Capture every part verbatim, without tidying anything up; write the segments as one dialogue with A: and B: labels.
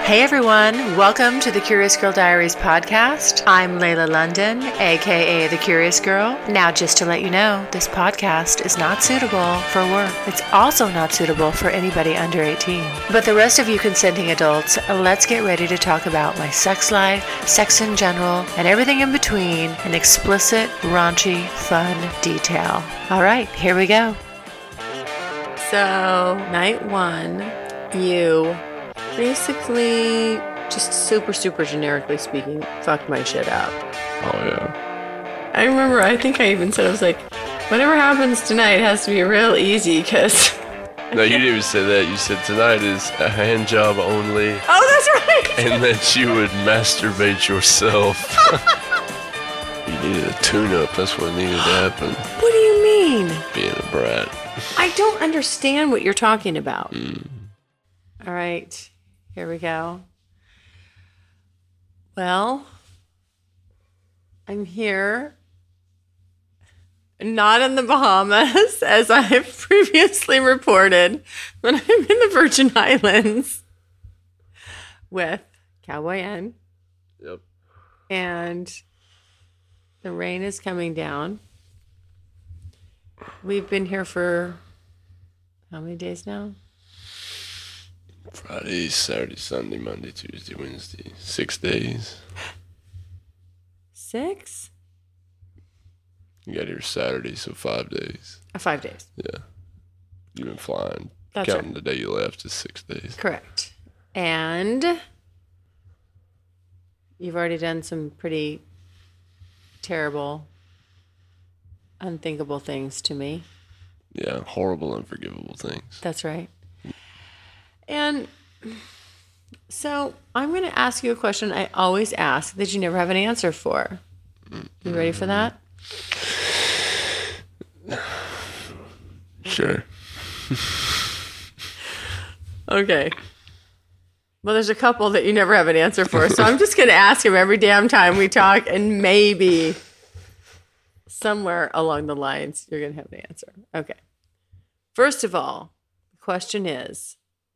A: Hey everyone, welcome to the Curious Girl Diaries podcast. I'm Layla London, aka The Curious Girl. Now just to let you know, this podcast is not suitable for work. It's also not suitable for anybody under eighteen. But the rest of you consenting adults, let's get ready to talk about my sex life, sex in general, and everything in between in explicit, raunchy, fun detail. All right, here we go. So, night one, you basically, just super, super generically speaking, fucked my shit up.
B: Oh, yeah.
A: I remember, I think I even said, I was like, whatever happens tonight has to be real easy, because...
B: No, you didn't even say that. You said tonight is a hand job only.
A: Oh, that's right!
B: And that you would masturbate yourself. You needed a tune-up. That's what needed to happen.
A: What do you mean?
B: Being a brat.
A: I don't understand what you're talking about.
B: Mm.
A: All right. Here we go. Well, I'm here, not in the Bahamas, as I've previously reported, but I'm in the Virgin Islands with Cowboy N.
B: Yep.
A: And the rain is coming down. We've been here for how many days now?
B: Friday, Saturday, Sunday, Monday, Tuesday, Wednesday. Six days.
A: Six?
B: You got here Saturday, so five days.
A: Uh, five days.
B: Yeah. You've been flying.
A: That's
B: Counting
A: right.
B: the day you left is six days.
A: Correct. And you've already done some pretty terrible, unthinkable things to me.
B: Yeah, horrible, unforgivable things.
A: That's right. And so I'm going to ask you a question I always ask that you never have an answer for. You ready for that?
B: Sure.
A: Okay. Well, there's a couple that you never have an answer for, so I'm just going to ask him every damn time we talk, and maybe somewhere along the lines you're going to have an answer. Okay. First of all, the question is,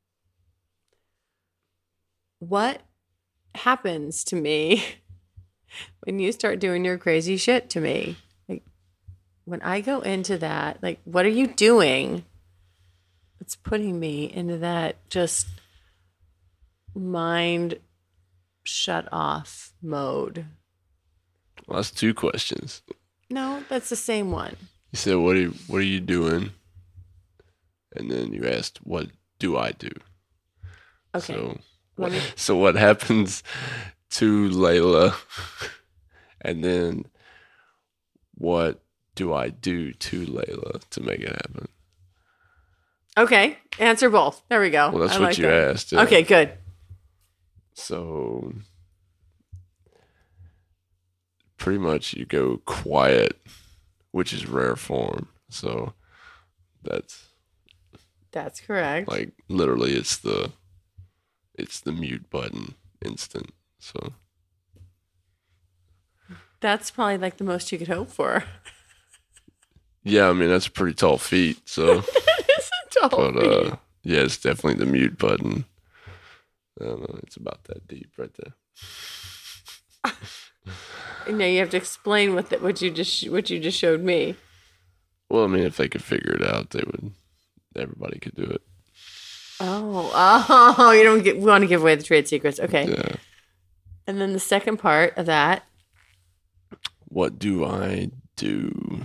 A: what happens to me when you start doing your crazy shit to me? Like, when I go into that, like, what are you doing? It's putting me into that just mind shut off mode.
B: Well, that's two questions.
A: No, that's the same one.
B: You said, what are you, what are you doing? And then you asked, what do I do?
A: Okay.
B: So,
A: Let
B: what,
A: me-
B: so what happens to Layla? And then what do I do to Layla to make it happen?
A: Okay. Answer both. There we go.
B: Well, that's
A: I
B: what
A: like
B: you
A: that.
B: asked. Yeah.
A: Okay, good.
B: So pretty much you go quiet, which is rare form. So that's
A: That's correct.
B: like literally it's the it's the mute button instant. So
A: That's probably like the most you could hope for.
B: yeah, I mean that's a pretty tall feat. So
A: It's a tall
B: but uh yeah, it's definitely the mute button. I don't know, it's about that deep right there.
A: No, you have to explain what the, what you just what you just showed me.
B: Well, I mean if they could figure it out, they would everybody could do it.
A: Oh, oh, you don't get, we want to give away the trade secrets. Okay.
B: Yeah.
A: And then the second part of that.
B: What do I do?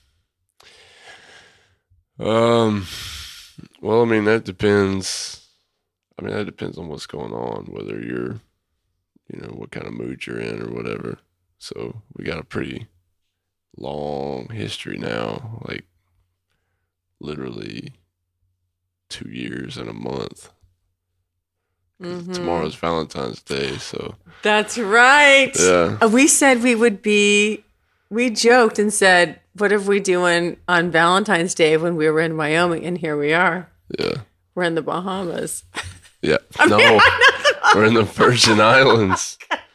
B: Um, well, I mean, that depends. I mean, that depends on what's going on, whether you're, you know, what kind of mood you're in or whatever. So we got a pretty long history now, like literally two years and a month.
A: Mm-hmm.
B: Tomorrow's Valentine's Day, so.
A: That's right.
B: Yeah.
A: Uh, We said we would be, we joked and said, what are we doing on Valentine's Day when we were in Wyoming? And here we are.
B: Yeah.
A: We're in the Bahamas.
B: Yeah.
A: I mean,
B: No, we're in the Virgin Islands.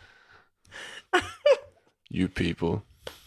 B: You people.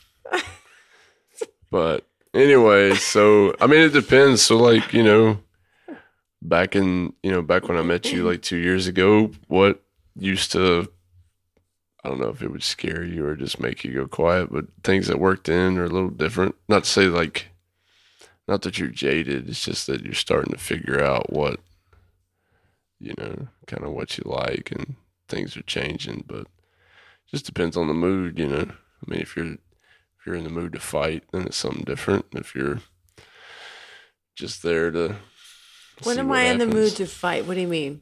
B: But anyway, so, I mean, it depends. So, like, you know, back in, you know, back when I met you like two years ago, what used to, I don't know if it would scare you or just make you go quiet, but things that worked in are a little different. Not to say like, not that you're jaded, it's just that you're starting to figure out what, you know, kind of what you like, and things are changing, but it just depends on the mood, you know. I mean, if you're, if you're in the mood to fight, then it's something different. If you're just there to
A: When
B: see
A: am
B: what
A: I in the
B: happens.
A: mood to fight? What do you mean?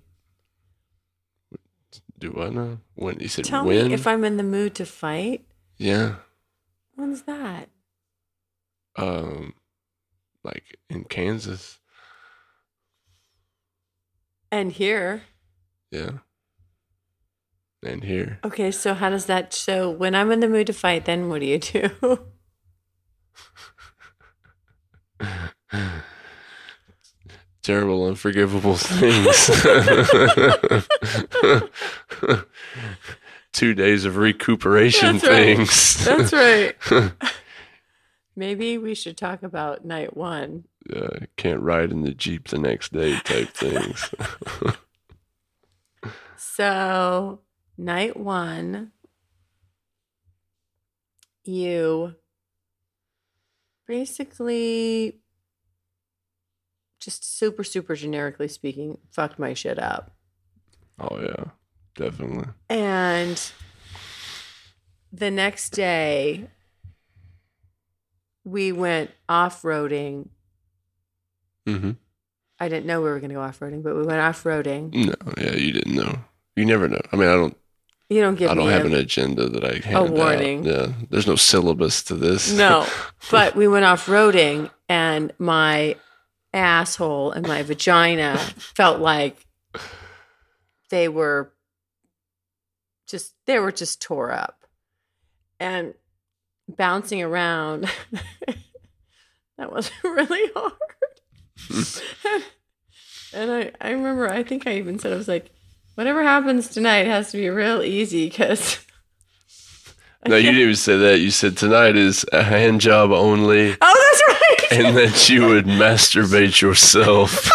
B: Do I know? When you said
A: Tell
B: when?
A: me if I'm in the mood to fight.
B: Yeah.
A: When's that?
B: Um, like in Kansas.
A: And here.
B: Yeah. And here.
A: Okay, so how does that, so when I'm in the mood to fight, then what do you do?
B: Terrible, unforgivable things. Two days of recuperation
A: That's right.
B: things.
A: That's right. Maybe we should talk about night one.
B: Uh, can't ride in the Jeep the next day type things.
A: So, night one, you basically, just super, super generically speaking, fucked my shit up.
B: Oh, yeah, definitely.
A: And the next day, we went off-roading.
B: Mm-hmm.
A: I didn't know we were going to go off-roading, but we went off-roading.
B: No, yeah, you didn't know. You never know. I mean, I don't.
A: You don't give
B: I don't
A: me
B: have
A: a,
B: an agenda that I hand
A: a warning.
B: out. Yeah, there's no syllabus to this.
A: No, but we went off-roading, and my asshole and my vagina felt like they were just, they were just tore up. And bouncing around, that was really hard. And I, I remember, I think I even said, I was like, whatever happens tonight has to be real easy, because...
B: No, you didn't even say that. You said tonight is a hand job only.
A: Oh, that's right.
B: And that you would masturbate yourself.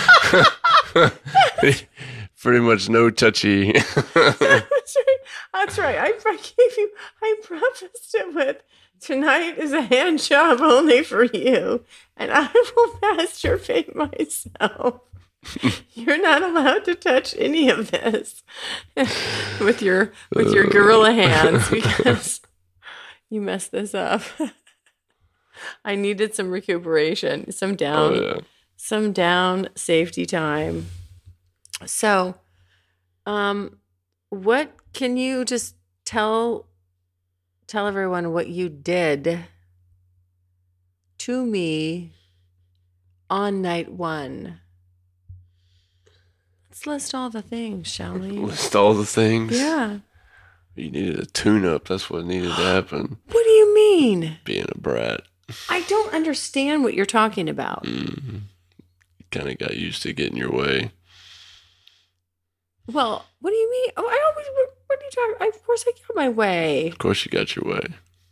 B: Pretty much no touchy.
A: That's right. That's right. I, I gave you, I prefaced it with, tonight is a hand job only for you, and I will masturbate myself. You're not allowed to touch any of this with your with your gorilla hands, because you messed this up. I needed some recuperation, some down,
B: Oh, yeah.
A: some down safety time. So, um, what can you just tell tell everyone what you did to me on night one? Let's list all the things, shall we?
B: List all the things.
A: Yeah.
B: You needed a tune-up. That's what needed to happen.
A: What do you mean?
B: Being a brat.
A: I don't understand what you're talking about.
B: Mm-hmm. You kind of got used to getting your way.
A: Well, what do you mean? Oh, I always, what, what are you talking? Of course I got my way.
B: Of course you got your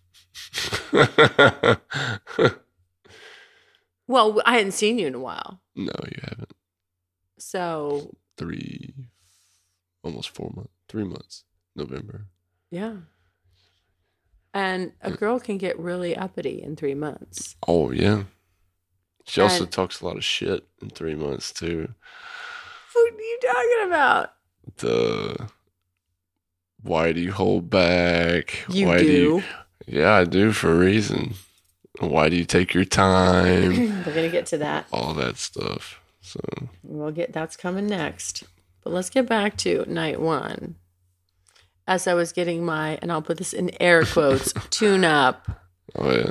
B: way.
A: Well, I hadn't seen you in a while.
B: No, you haven't.
A: So,
B: Three, almost four months. Three months. November.
A: yeah. And a girl can get really uppity in three months.
B: Oh, yeah. She also
A: And-
B: talks a lot of shit in three months, too.
A: What are you talking about?
B: The, why do you hold back?
A: You
B: why
A: do.
B: you, yeah, I do, for a reason. Why do you take your time?
A: We're going to get to that.
B: All that stuff. So,
A: We'll get, that's coming next. But let's get back to night one. As I was getting my, and I'll put this in air quotes, tune up.
B: oh, yeah.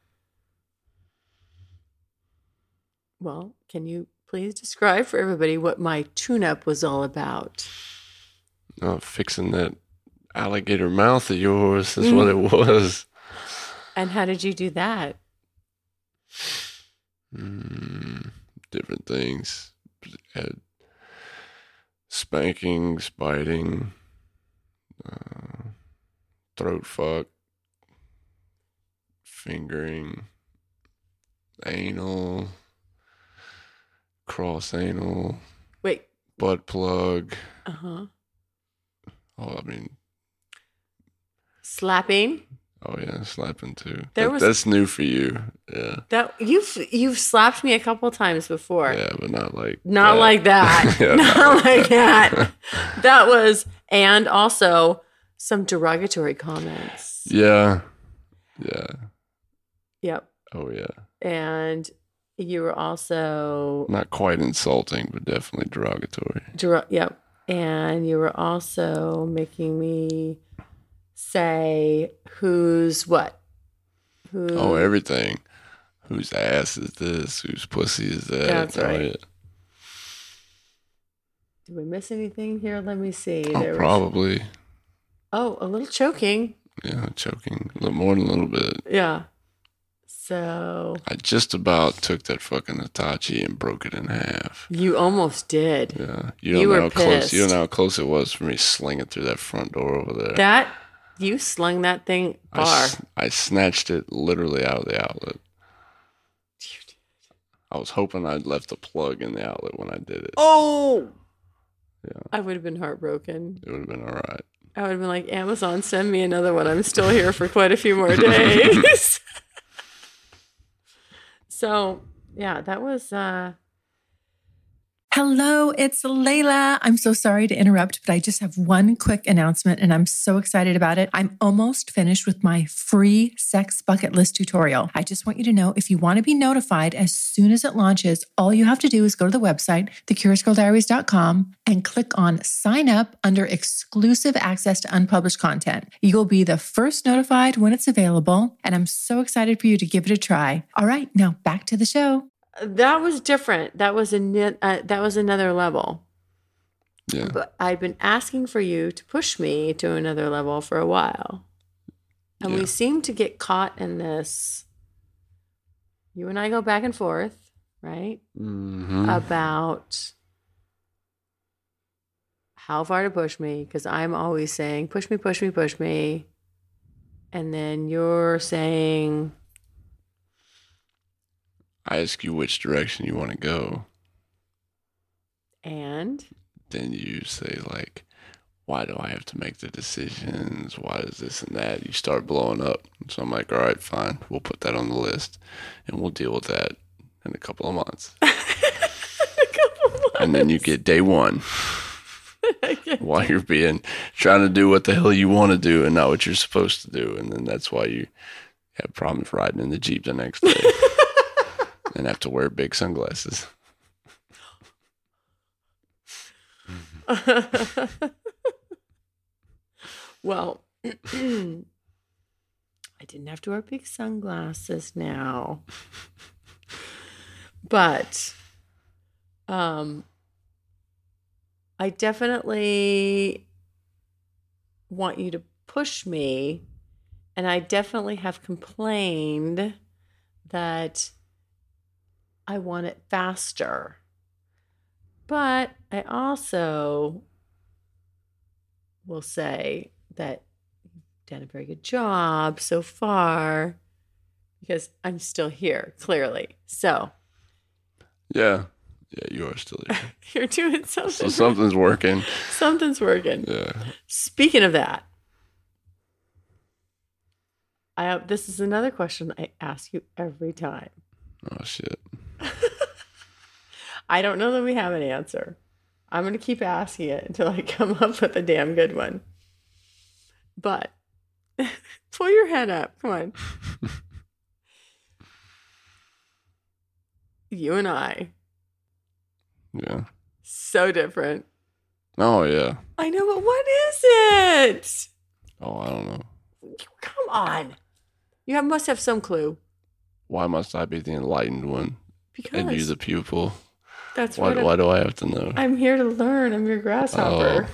A: Well, can you please describe for everybody what my tune up was all about?
B: Oh, fixing that alligator mouth of yours is what it was.
A: And how did you do that?
B: Mm, different things. Had spankings, biting, uh, throat fuck, fingering, anal, cross anal,
A: Wait.
B: butt plug,
A: Uh-huh.
B: Oh, I mean,
A: Slapping.
B: oh yeah, slapping too.
A: There
B: That,
A: was
B: that's new for you. Yeah.
A: that you've you've slapped me a couple times before.
B: Yeah, but not like
A: Not
B: that.
A: like that.
B: Yeah,
A: not like that. That was, and also some derogatory comments.
B: Yeah. Yeah.
A: Yep.
B: Oh yeah.
A: And you were also
B: Not quite insulting, but definitely derogatory.
A: der- yep. And you were also making me say who's what. Who,
B: Oh, everything. Whose ass is this? Whose pussy is that?
A: That's
B: Oh,
A: right.
B: yeah.
A: Did we miss anything here? Let me see.
B: Oh,
A: There was-
B: probably.
A: oh, a little choking.
B: Yeah, choking a little more than a little bit.
A: Yeah. So
B: I just about took that fucking Hitachi and broke it in half.
A: you almost did.
B: Yeah, you don't
A: You
B: know
A: were
B: how close. You don't
A: pissed.
B: know how close it was for me slinging through that front door over there.
A: That you slung that thing
B: I,
A: far.
B: s- I snatched it literally out of the outlet. I was hoping I'd left the plug in the outlet when I did it.
A: Oh,
B: Yeah,
A: I would have been heartbroken.
B: it would have been all right.
A: I would have been like, Amazon, send me another one. I'm still here for quite a few more days. So yeah, that was uh
C: Hello, it's Layla. I'm so sorry to interrupt, but I just have one quick announcement and I'm so excited about it. I'm almost finished with my free sex bucket list tutorial. I just want you to know if you want to be notified as soon as it launches, all you have to do is go to the website, the curious girl diaries dot com, and click on sign up under exclusive access to unpublished content. You will be the first notified when it's available, and I'm so excited for you to give it a try. All right, now back to the show.
A: that was different. That was a ni- uh, that was another level.
B: Yeah,
A: But I've been asking for you to push me to another level for a while. And
B: Yeah.
A: we seem to get caught in this. You and I go back and forth, right?
B: mm-hmm.
A: About how far to push me, because I'm always saying, push me, push me, push me. And then you're saying,
B: I ask you which direction you want to go.
A: and
B: Then you say like, why do I have to make the decisions? Why is this and that? You start blowing up. So I'm like, all right, fine. We'll put that on the list and we'll deal with that in a couple of months. And then you get day one while you're being trying to do what the hell you want to do and not what you're supposed to do. And then that's why you have problems riding in the Jeep the next day and have to wear big sunglasses.
A: Well, I didn't have to wear big sunglasses now. But um I definitely want you to push me, and I definitely have complained that I want it faster. But I also will say that you've done a very good job so far, because I'm still here, clearly. So
B: Yeah. Yeah, you are still here.
A: you're doing something.
B: So something's working.
A: Something's working.
B: Yeah.
A: Speaking of that, I have, this is another question I ask you every time.
B: Oh, shit.
A: I don't know that we have an answer. I'm going to keep asking it until I come up with a damn good one. But pull your head up. Come on. You and I,
B: Yeah.
A: so different.
B: Oh, yeah.
A: I know, but what is it?
B: Oh, I don't know.
A: Come on. You have, must have some clue.
B: Why must I be the enlightened one
A: Because
B: and you the pupil?
A: that's
B: Why,
A: what
B: why
A: I'm,
B: do I have to know?
A: I'm here to learn. I'm your grasshopper.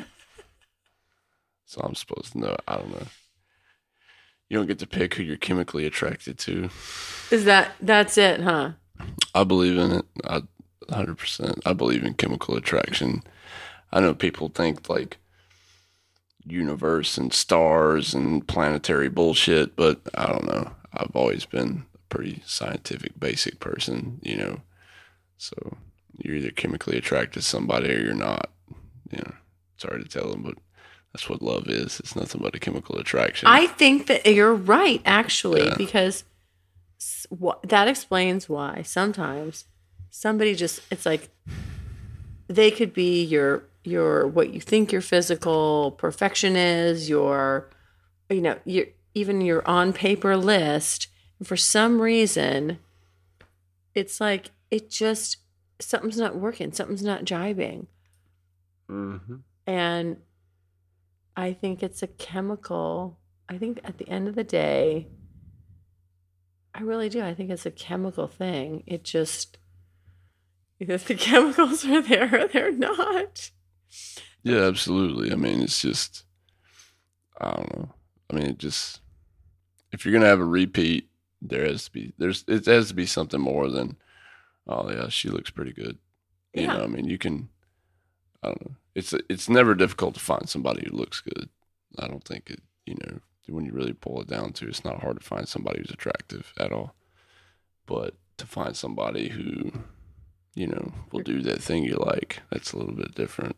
B: So I'm supposed to know. I don't know. You don't get to pick who you're chemically attracted to.
A: Is that, that's it, huh?
B: I believe in it. I one hundred percent. I believe in chemical attraction. I know people think like universe and stars and planetary bullshit, but I don't know. I've always been a pretty scientific, basic person, you know. So you're either chemically attracted to somebody or you're not. You know, sorry to tell them, but That's what love is. It's nothing but a chemical attraction.
D: I think that you're right, actually,
B: Yeah.
D: because s- wh- that explains why sometimes somebody just, it's like they could be your, your, what you think your physical perfection is, your, you know, your, even your on paper list. And for some reason, it's like, it just, something's not working, something's not jiving.
B: Mm-hmm.
D: And I think it's a chemical. I think at the end of the day, I really do. I think it's a chemical thing. It just, either the chemicals are there or they're not.
B: Yeah, absolutely. I mean, it's just, I don't know. I mean, it just, if you're going to have a repeat, there has to be, there's, it has to be something more than, oh yeah, she looks pretty good. You
D: Yeah.
B: know, I mean, you can, I don't know. It's it's never difficult to find somebody who looks good. I don't think it, you know, when you really pull it down to, it's not hard to find somebody who's attractive at all. But to find somebody who, you know, will do that thing you like, that's a little bit different.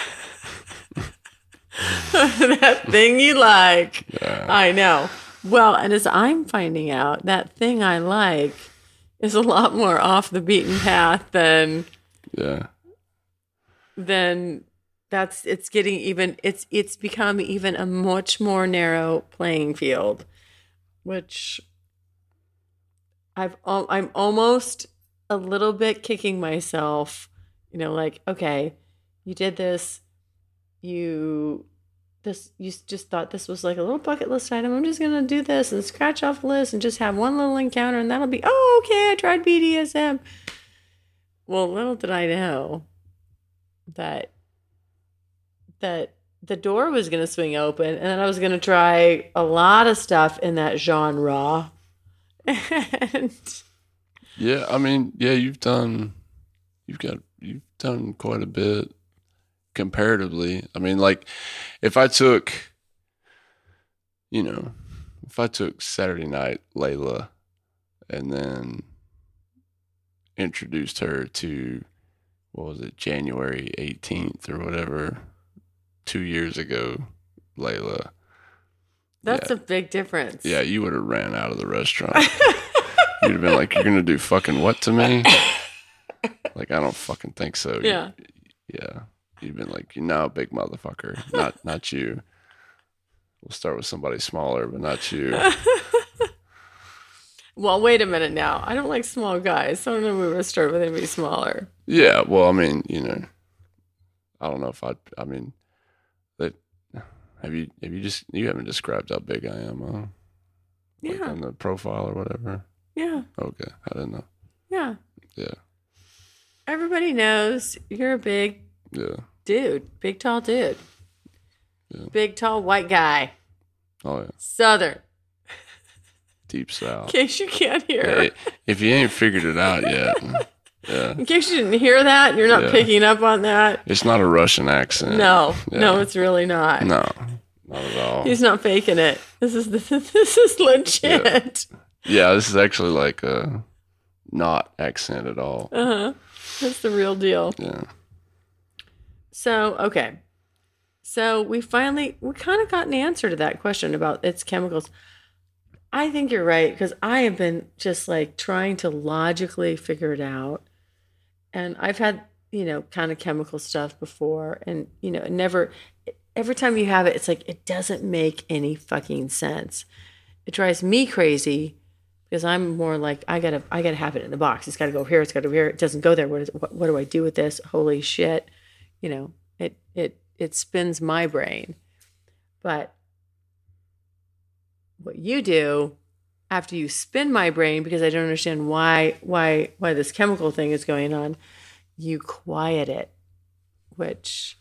D: That thing you like.
B: Yeah.
D: I know. Well, and as I'm finding out, that thing I like is a lot more off the beaten path than
B: Yeah.
D: than that's it's getting even it's it's become even a much more narrow playing field, which I've al- I'm almost a little bit kicking myself, you know, like, okay, you did this, you this you just thought this was like a little bucket list item. I'm just gonna do this and scratch off the list and just have one little encounter, and that'll be, oh, okay, I tried B D S M. Well, little did I know that that the door was going to swing open, and then I was going to try a lot of stuff in that genre. And
B: Yeah, I mean, yeah, you've done, you've got, you've done quite a bit comparatively. I mean, like, if I took, you know, if I took Saturday Night Layla and then introduced her to, what was it, January eighteenth or whatever, two years ago, Layla.
D: that's
B: yeah,
D: a big difference.
B: yeah, you would have ran out of the restaurant. You'd have been like, "You're gonna do fucking what to me?" Like, I don't fucking think so.
D: Yeah.
B: Yeah. You've been like, "You're now a big motherfucker. Not not you. We'll start with somebody smaller, but not you."
D: Well, wait a minute now. I don't like small guys, so I don't know if we were going to start with anybody smaller.
B: Yeah, well, I mean, you know, I don't know if I'd, I mean, that, have you, have you just, you haven't described how big I am, huh? Like
D: Yeah.
B: on the profile or whatever?
D: Yeah.
B: Okay, I didn't know.
D: Yeah.
B: Yeah,
D: Everybody knows you're a big
B: yeah.
D: dude, big, tall dude.
B: Yeah.
D: Big, tall, white guy.
B: Oh, yeah.
D: Southern.
B: Deep South.
D: In case you can't hear.
B: Hey, if you ain't figured it out yet, yeah.
D: In case you didn't hear that, you're not
B: Yeah.
D: picking up on that.
B: It's not a Russian accent.
D: No,
B: Yeah.
D: no, it's really not.
B: No, not at all.
D: He's not faking it. This is this is legit.
B: Yeah, this is actually like a not accent at all.
D: Uh huh. That's the real deal.
B: Yeah.
D: So okay, so we finally we kind of got an answer to that question about its chemicals. I think you're right, because I have been just like trying to logically figure it out, and I've had, you know, kind of chemical stuff before, and you know, it never. Every time you have it, it's like it doesn't make any fucking sense. It drives me crazy because I'm more like I gotta I gotta have it in the box. It's gotta go here. It's gotta go here. It doesn't go there. What is what, what do I do with this? Holy shit! You know, it it it spins my brain. But what you do after you spin my brain, because I don't understand why why why this chemical thing is going on, you quiet it, which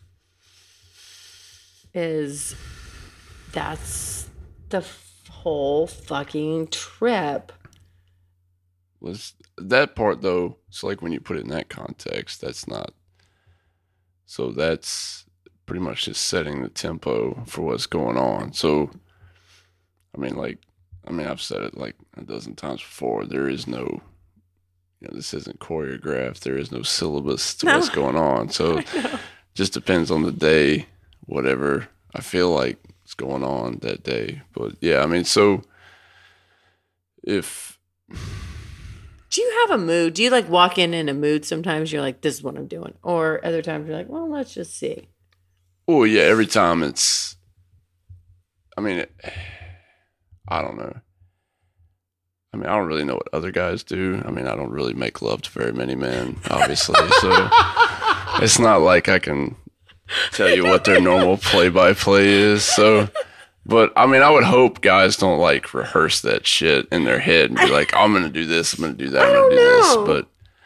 D: is that's the f- whole fucking trip.
B: Was that part though? So like when you put it in that context, that's not. So that's pretty much just setting the tempo for what's going on. So, I mean, like, I mean, I've said it like a dozen times before. There is no, you know, this isn't choreographed. There is no syllabus to
D: No.
B: what's going on. So,
D: I know.
B: just depends on the day, whatever I feel like is going on that day. But yeah, I mean, so if
D: do you have a mood? Do you like walk in in a mood? Sometimes you're like, this is what I'm doing, or other times you're like, well, let's just see.
B: Oh yeah, every time it's. I mean, it, I don't know. I mean, I don't really know what other guys do. I mean, I don't really make love to very many men, obviously. So it's not like I can tell you what their normal play-by-play is. So, but I mean, I would hope guys don't like rehearse that shit in their head and be like, I'm going to do this, I'm going to do that, I'm going to do this. But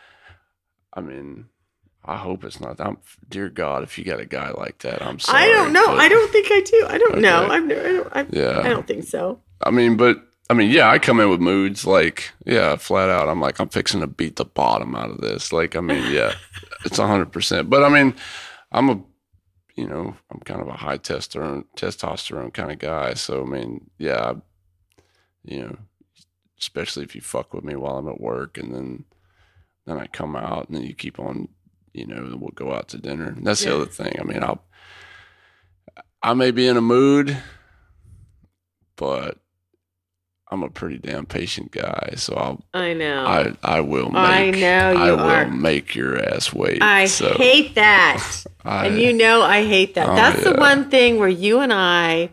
B: I mean, I hope it's not. I'm, dear God, if you got a guy like that, I'm sorry.
D: I don't know.
B: But,
D: I don't think I do. I don't
B: okay.
D: know. I've never, I don't, I,
B: yeah.
D: I don't think so.
B: I mean, but I mean, yeah, I come in with moods like, yeah, flat out. I'm like, I'm fixing to beat the bottom out of this. Like, I mean, yeah, it's one hundred percent. But I mean, I'm a, you know, I'm kind of a high testosterone, testosterone kind of guy. So, I mean, yeah, I, you know, especially if you fuck with me while I'm at work and then, then I come out and then you keep on, you know, then we'll go out to dinner. And that's yeah. the other thing. I mean, I'll, I may be in a mood, but I'm a pretty damn patient guy, so I'll.
D: I know.
B: I I will make.
D: I know you
B: I will
D: are.
B: make your ass wait.
D: I
B: so.
D: hate that,
B: I,
D: and you know I hate that.
B: Oh,
D: That's
B: yeah.
D: the one thing where you and I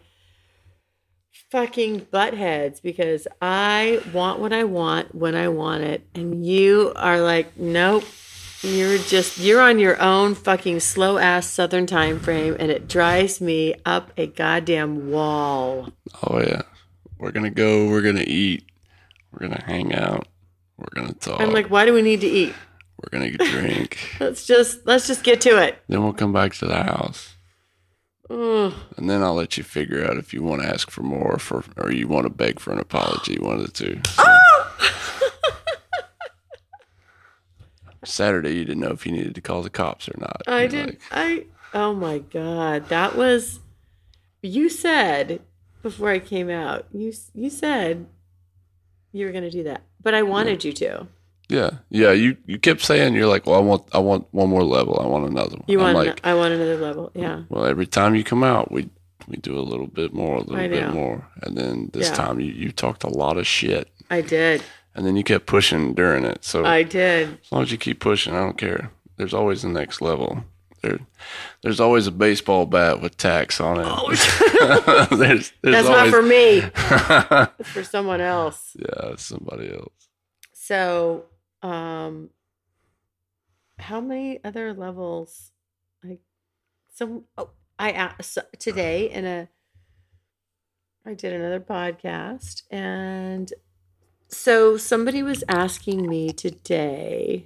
D: fucking butt heads because I want what I want when I want it, and you are like, nope. You're just you're on your own fucking slow ass Southern time frame, and it drives me up a goddamn wall.
B: Oh yeah. We're going to go, we're going to eat, we're going to hang out, we're going to talk.
D: I'm like, why do we need to eat?
B: We're going to drink.
D: let's just, let's just get to it.
B: Then we'll come back to the house.
D: Ugh.
B: And then I'll let you figure out if you want to ask for more for, or you want to beg for an apology, one of the two. So.
D: Oh!
B: Saturday, you didn't know if you needed to call the cops or not.
D: I
B: You're
D: didn't,
B: like,
D: I, oh my God. That was, you said, before I came out, you you said you were going to do that, but I wanted yeah. you to.
B: Yeah, yeah. You, you kept saying you're like, well, I want I want one more level. I want another one.
D: You want?
B: I'm like,
D: I want another level. Yeah.
B: Well, every time you come out, we we do a little bit more, a little
D: I
B: bit
D: know.
B: more, and then this
D: Yeah.
B: time you, you talked a lot of shit.
D: I did.
B: And then you kept pushing during it. So
D: I did.
B: As long as you keep pushing, I don't care. There's always the next level. There, there's always a baseball bat with tacks on it.
D: Oh,
B: there's, there's
D: that's
B: always...
D: not for me. It's for someone else.
B: Yeah, it's somebody else.
D: So, um, how many other levels? Like, some. Oh, I asked today in a. I did another podcast, and so somebody was asking me today.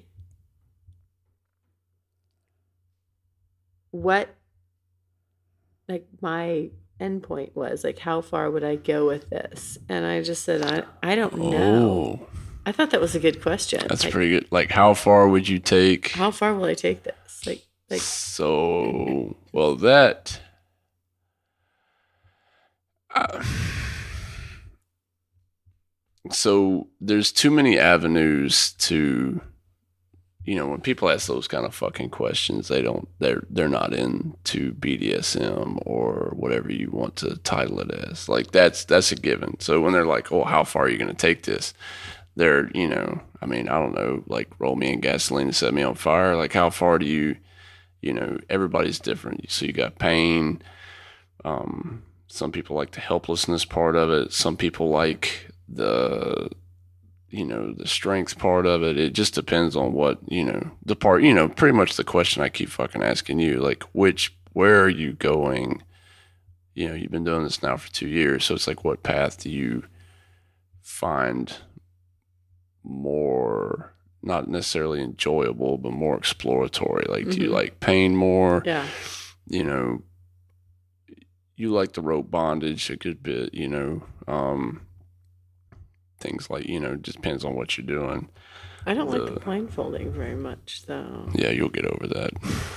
D: What like my endpoint was, like how far would I go with this? And I just said, I, I don't know.
B: Oh,
D: I thought that was a good question.
B: that's
D: like,
B: pretty good. Like, how far would you take?
D: How far will I take this? Like, like
B: So, well, that. Uh, so there's too many avenues to. You know, when people ask those kind of fucking questions, they don't, they're, they're not into B D S M or whatever you want to title it as. Like, that's, that's a given. So when they're like, oh, how far are you going to take this? They're, you know, I mean, I don't know, like roll me in gasoline and set me on fire. Like, how far do you, you know, everybody's different. So you got pain. Um, some people like the helplessness part of it. Some people like the, you know, the strength part of it. It just depends on what, you know, the part, you know, pretty much the question I keep fucking asking you, like, which, where are you going? You know, you've been doing this now for two years. So it's like, what path do you find more, not necessarily enjoyable, but more exploratory? Like, mm-hmm. do you like pain more?
D: Yeah.
B: You know, you like the rope bondage a good bit, you know, um, things like, you know, just depends on what you're doing.
D: I don't
B: the,
D: like the blindfolding very much, though.
B: Yeah, you'll get over that.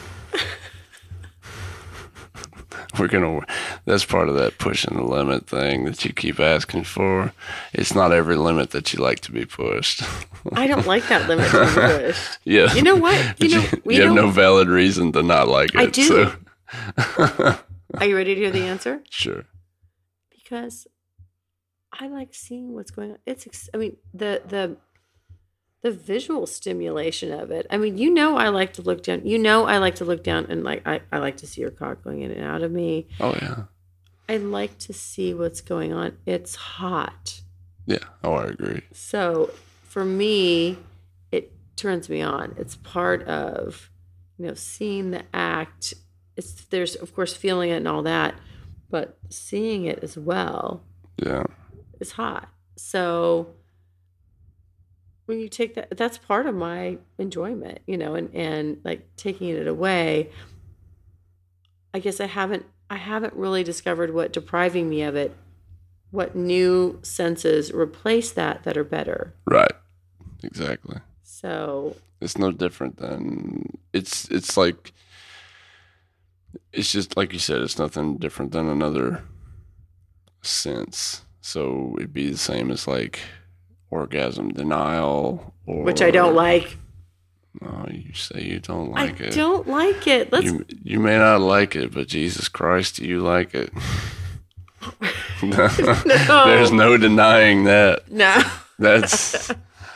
B: We're going to, that's part of that pushing the limit thing that you keep asking for. It's not every limit that you like to be pushed.
D: I don't like that limit to be pushed.
B: Yeah.
D: You know what? You know,
B: you,
D: we
B: you have
D: know,
B: no valid reason to not like it.
D: I do.
B: So.
D: Are you ready to hear the answer?
B: Sure.
D: Because I like seeing what's going on. It's, ex- I mean, the the the visual stimulation of it. I mean, you know, I like to look down. You know, I like to look down and like I, I like to see your cock going in and out of me.
B: Oh yeah.
D: I like to see what's going on. It's hot.
B: Yeah. Oh, I agree.
D: So for me, it turns me on. It's part of, you know, seeing the act. It's there's of course feeling it and all that, but seeing it as well.
B: Yeah.
D: Is hot. So when you take that, that's part of my enjoyment, you know, and, and like taking it away, I guess I haven't, I haven't really discovered what depriving me of it, what new senses replace that that are better.
B: Right. Exactly.
D: So
B: it's no different than it's, it's like, it's just like you said, it's nothing different than another sense. So it'd be the same as like orgasm denial, or,
D: which I don't like.
B: No, you say you don't like
D: I
B: it.
D: I don't like it. Let's.
B: You, you may not like it, but Jesus Christ, you like it.
D: No.
B: There's no denying that.
D: No.
B: That's.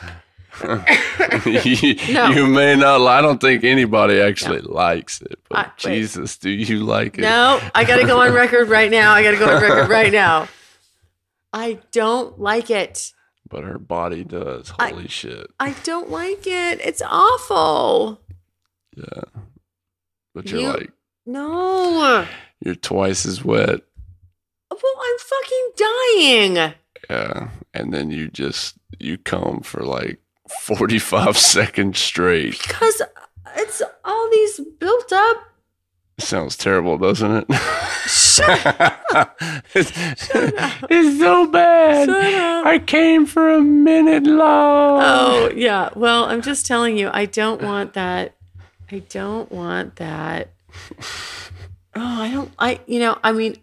B: you,
D: No.
B: you may not. I don't think anybody actually no. likes it, but
D: I,
B: Jesus, do you like it?
D: No, I got to go on record right now. I got to go on record right now. I don't like it.
B: But her body does. Holy
D: I,
B: shit.
D: I don't like it. It's awful.
B: Yeah. But you're
D: You-
B: like,
D: No.
B: you're twice as wet.
D: Well, I'm fucking dying.
B: Yeah. And then you just, you come for like forty-five seconds straight.
D: Because it's all these built up.
B: It sounds terrible, doesn't it?
D: Shut up.
B: it's,
D: Shut up.
B: it's so bad.
D: Shut up.
B: I came for a minute long.
D: Oh, yeah. Well, I'm just telling you, I don't want that. I don't want that. Oh, I don't, I, you know, I mean,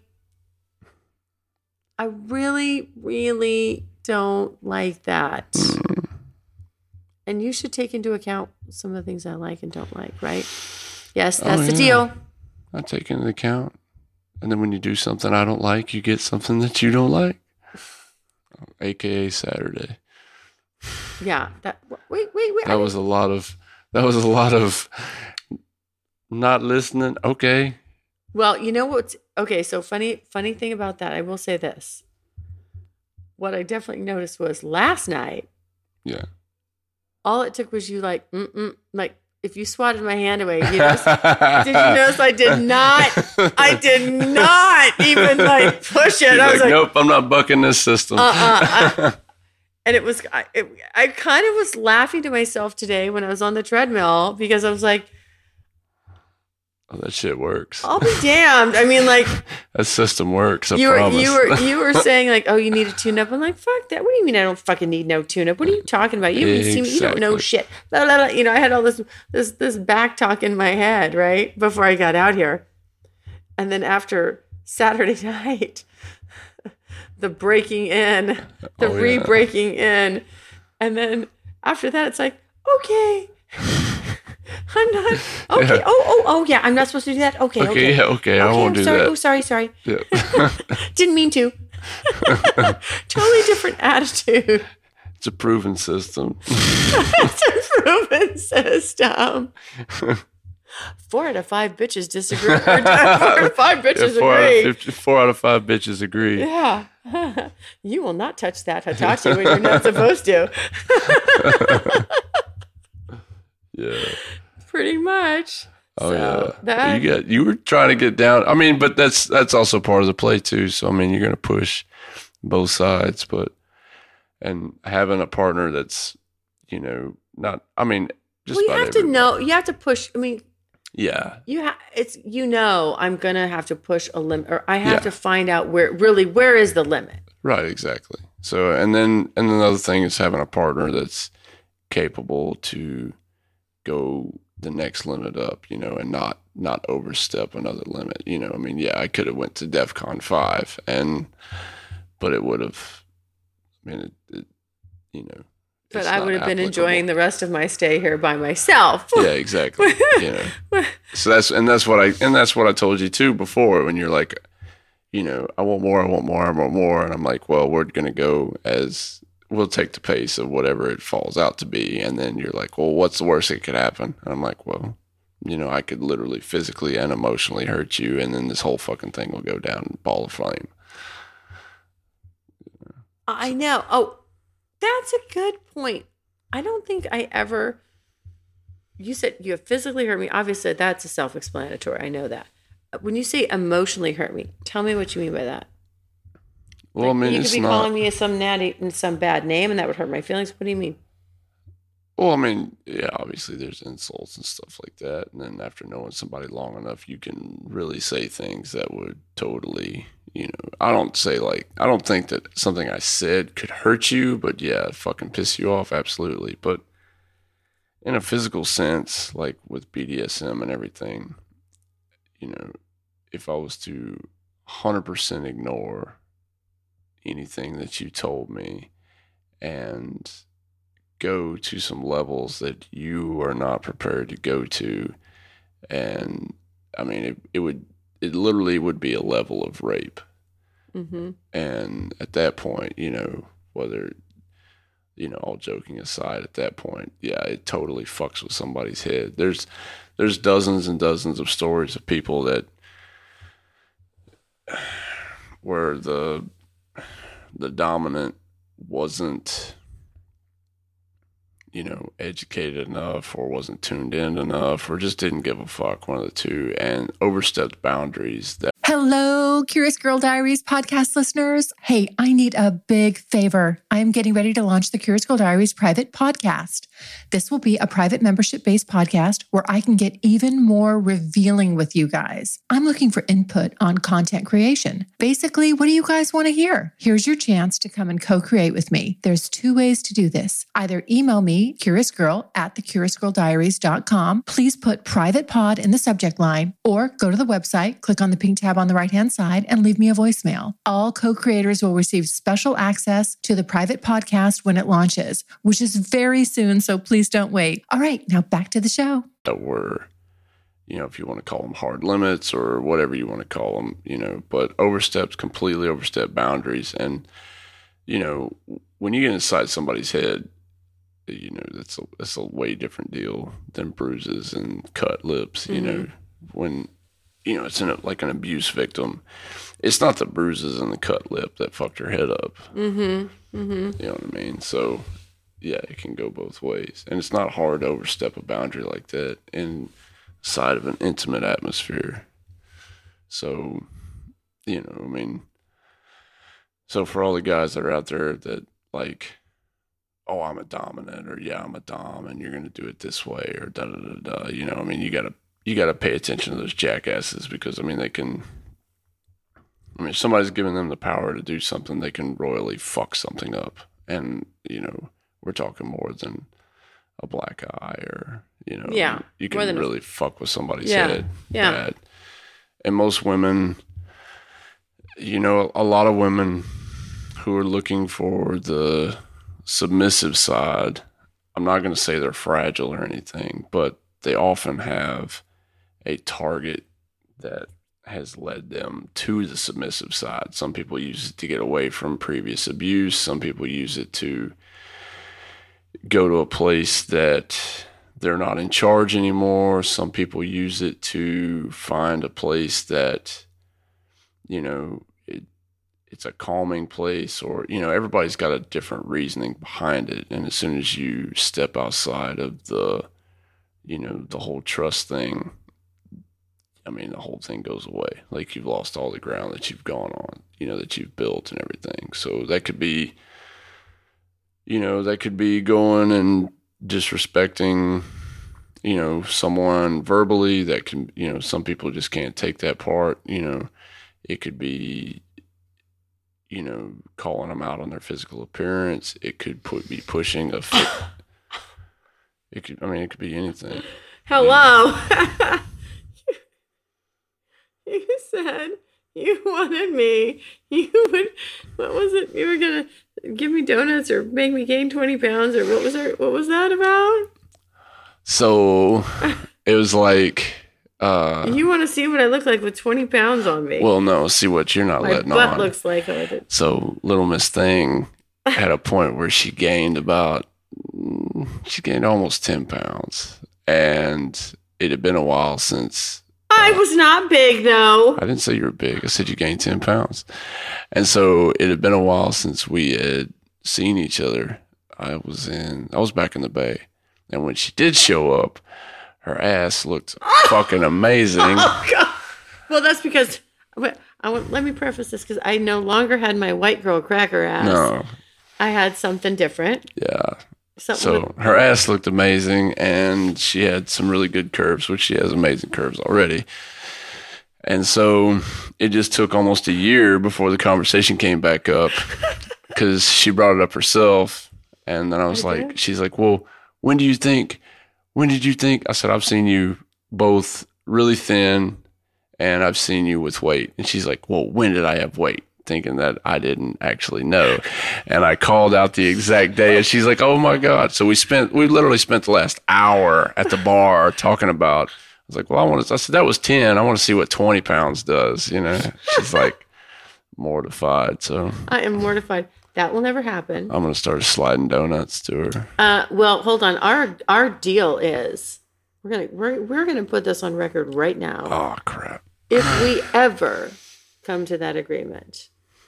D: I really, really don't like that.
B: Mm.
D: And you should take into account some of the things I like and don't like, right? Yes, that's
B: Oh,
D: the
B: yeah.
D: deal.
B: I take into account. And then when you do something I don't like, you get something that you don't like. A K A Saturday.
D: Yeah. That. Wait, wait, wait.
B: That was a lot of, that was a lot of not listening. Okay.
D: Well, you know what's okay. So funny, funny thing about that, I will say this. What I definitely noticed was last night.
B: Yeah.
D: All it took was you like, mm-mm, like if you swatted my hand away. You notice, did you notice I did not? I did not even like push it.
B: You're
D: I was
B: like,
D: like,
B: nope, I'm not bucking this system.
D: Uh-uh. And it was, I, it, I kind of was laughing to myself today when I was on the treadmill because I was like,
B: Oh, that shit works.
D: I'll be damned. I mean, like
B: That system works. I
D: you were,
B: promise.
D: you were, you were saying like, oh, you need a tune up. I'm like, fuck that. What do you mean I don't fucking need no tune up? What are you talking about? You haven't seen me. You don't know
B: Exactly.
D: shit. Blah, blah, blah. You know, I had all this, this, this back talk in my head, right? Before I got out here. And then after Saturday night, the breaking in, the
B: Oh, yeah.
D: re-breaking in. And then after that, it's like, okay, I'm not, okay.
B: Yeah.
D: Oh, oh, oh, yeah, I'm not supposed to do that. Okay, okay.
B: Okay, yeah, okay, I won't
D: I'm
B: do
D: sorry.
B: that.
D: Oh, sorry, sorry.
B: Yeah.
D: Didn't mean to. Totally different attitude.
B: It's a proven system.
D: It's a proven system. Four out of five bitches disagree. Or four out of five
B: Yeah,
D: bitches
B: four, out
D: agree.
B: of fifty, four out of five bitches agree.
D: Yeah. You will not touch that Hitachi when you're not supposed to.
B: Yeah.
D: Pretty much.
B: Oh
D: So,
B: yeah.
D: that-
B: you got you were trying to get down. I mean, but that's that's also part of the play too. So I mean, you're gonna push both sides, but and having a partner that's, you know, not. I mean, just
D: Well, you
B: about
D: have to
B: everybody.
D: know. You have to push. I mean,
B: Yeah.
D: you have. It's you know. I'm gonna have to push a limit, or I have
B: Yeah.
D: to find out where really where is the limit.
B: Right. Exactly. So and then and another thing is having a partner that's capable to go the next limit up, you know, and not not overstep another limit. You know, I mean, yeah, I could have went to DEFCON five, and but it would have. I mean, it, it, you know,
D: But I would have been enjoying the rest of my stay here by myself.
B: Yeah, exactly. You know, so that's and that's what I and that's what I told you too before when you're like, you know, I want more, I want more, I want more, and I'm like, well, we're gonna go as we'll take the pace of whatever it falls out to be, and then you're like, well, what's the worst that could happen? And I'm like, well, you know, I could literally physically and emotionally hurt you, and then this whole fucking thing will go down in a ball of flame.
D: I know. Oh. That's a good point. I don't think I ever, you said you have physically hurt me. Obviously, that's a self-explanatory. I know that. When you say emotionally hurt me, tell me what you mean by that.
B: Well, like, I mean,
D: you
B: it's
D: could be
B: not...
D: calling me some natty, some bad name, and that would hurt my feelings. What do you mean?
B: Well, I mean, yeah, obviously there's insults and stuff like that. And then after knowing somebody long enough, you can really say things that would totally... You know, I don't say like, I don't think that something I said could hurt you, but yeah, fucking piss you off, absolutely. But in a physical sense, like with B D S M and everything, you know, if I was to one hundred percent ignore anything that you told me and go to some levels that you are not prepared to go to, and I mean, it, it would, it literally would be a level of rape. Mm-hmm. And at that point, you know, whether, you know, all joking aside, at that point, yeah, it totally fucks with somebody's head. There's, there's dozens and dozens of stories of people that, where the, the dominant wasn't, you know, educated enough or wasn't tuned in enough or just didn't give a fuck, one of the two, and overstepped boundaries that...
C: Hello, Curious Girl Diaries podcast listeners. Hey, I need a big favor. I am getting ready to launch the Curious Girl Diaries private podcast. This will be a private membership-based podcast where I can get even more revealing with you guys. I'm looking for input on content creation. Basically, what do you guys want to hear? Here's your chance to come and co-create with me. There's two ways to do this. Either email me, curiousgirl at the curiousgirl diaries dot com. Please put private pod in the subject line, or go to the website, click on the pink tab on the right-hand side, and leave me a voicemail. All co-creators will receive special access to the private podcast when it launches, which is very soon, so please don't wait. All right, now back to the show.
B: That were, you know, if you want to call them hard limits or whatever you want to call them, you know, but oversteps, completely overstep boundaries. And, you know, when you get inside somebody's head, you know, that's a, that's a way different deal than bruises and cut lips, you mm-hmm. know, when, you know, it's in a, like an abuse victim. It's not the bruises and the cut lip that fucked her head up. Mm-hmm. Mm-hmm. You know what I mean? So, yeah, it can go both ways. And it's not hard to overstep a boundary like that inside of an intimate atmosphere. So, you know, I mean, so for all the guys that are out there that like, oh, I'm a dominant, or yeah, I'm a dom, and you're going to do it this way, or da da da da. You know, I mean, you got to you got to pay attention to those jackasses because, I mean, they can. I mean, if somebody's giving them the power to do something, they can royally fuck something up, and you know, we're talking more than a black eye, or you know,
D: yeah,
B: you can really a... fuck with somebody's
D: yeah.
B: head.
D: Yeah,
B: bad. And most women, you know, a lot of women who are looking for the submissive side, I'm not going to say they're fragile or anything, but they often have a target that has led them to the submissive side. Some people use it to get away from previous abuse. Some people use it to go to a place that they're not in charge anymore. Some people use it to find a place that, you know, it, it's a calming place, or, you know, everybody's got a different reasoning behind it. And as soon as you step outside of the, you know, the whole trust thing, I mean, the whole thing goes away. Like, you've lost all the ground that you've gone on, you know, that you've built and everything. So that could be, you know, that could be going and disrespecting, you know, someone verbally. That can, you know, some people just can't take that part. You know, it could be, you know, calling them out on their physical appearance. It could put be pushing a fit. It could, I mean, it could be anything.
D: Hello. You, you said You wanted me. You would. What was it? You were gonna give me donuts or make me gain twenty pounds or what was our, What was that about?
B: So it was like. Uh,
D: you want to see what I look like with twenty pounds on me?
B: Well, no. See what you're not
D: My
B: letting
D: butt
B: on.
D: looks like it.
B: So Little Miss Thing had a point where she gained about. She gained almost ten pounds, and it had been a while since.
D: I was not big, though.
B: I didn't say you were big. I said you gained ten pounds. And so it had been a while since we had seen each other. I was in, I was back in the Bay. And when she did show up, her ass looked fucking amazing.
D: Oh, God. Well, that's because, I want, let me preface this because I no longer had my white girl cracker ass.
B: No.
D: I had something different.
B: Yeah.
D: Something
B: so
D: with-
B: her ass looked amazing, and she had some really good curves, which she has amazing curves already. And so it just took almost a year before the conversation came back up because she brought it up herself. And then I was
D: I
B: like,
D: did?
B: she's like, well, when do you think, when did you think? I said, I've seen you both really thin and I've seen you with weight. And she's like, well, when did I have weight? Thinking that I didn't actually know. And I called out the exact day and she's like, oh my God. So we spent, we literally spent the last hour at the bar talking about, I was like, well, I want to, I said, that was ten. I want to see what twenty pounds does, you know? She's like mortified. So
D: I am mortified. That will never happen.
B: I'm going to start sliding donuts to her.
D: Uh, well, hold on. Our our deal is we're gonna we're we're gonna put this on record right now.
B: Oh, crap.
D: If we ever come to that agreement,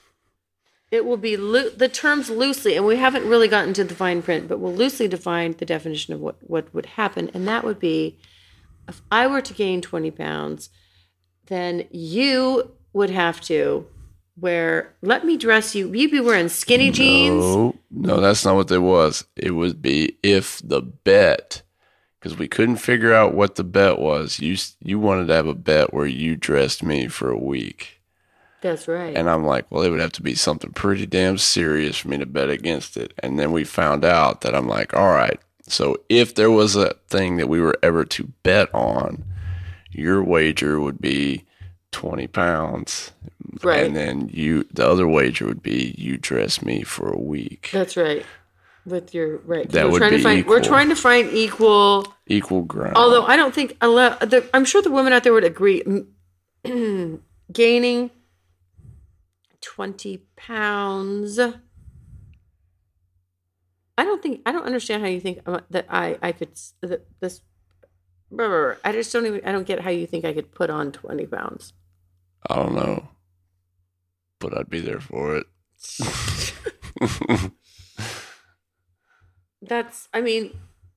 D: it will be lo- the terms loosely, and we haven't really gotten to the fine print, but we'll loosely define the definition of what, what would happen, and that would be if I were to gain twenty pounds, then you would have to wear, let me dress you, you'd be wearing skinny jeans.
B: No, no, that's not what it was. It would be if the bet, because we couldn't figure out what the bet was. You you wanted to have a bet where you dressed me for a week.
D: That's right.
B: And I'm like, well, it would have to be something pretty damn serious for me to bet against it. And then we found out that I'm like, all right, so if there was a thing that we were ever to bet on, your wager would be twenty pounds.
D: Right.
B: And then you, the other wager would be you dress me for a week.
D: That's right. With your right.
B: That
D: we're
B: would
D: trying
B: be
D: to find, We're
B: equal.
D: trying to find equal.
B: Equal ground.
D: Although I don't think, a lot- the, I'm sure the women out there would agree. Gaining twenty pounds. I don't think, I don't understand how you think that I, I could, that this, I just don't even, I don't get how you think I could put on twenty pounds.
B: I don't know. But I'd be there for it.
D: That's, I mean,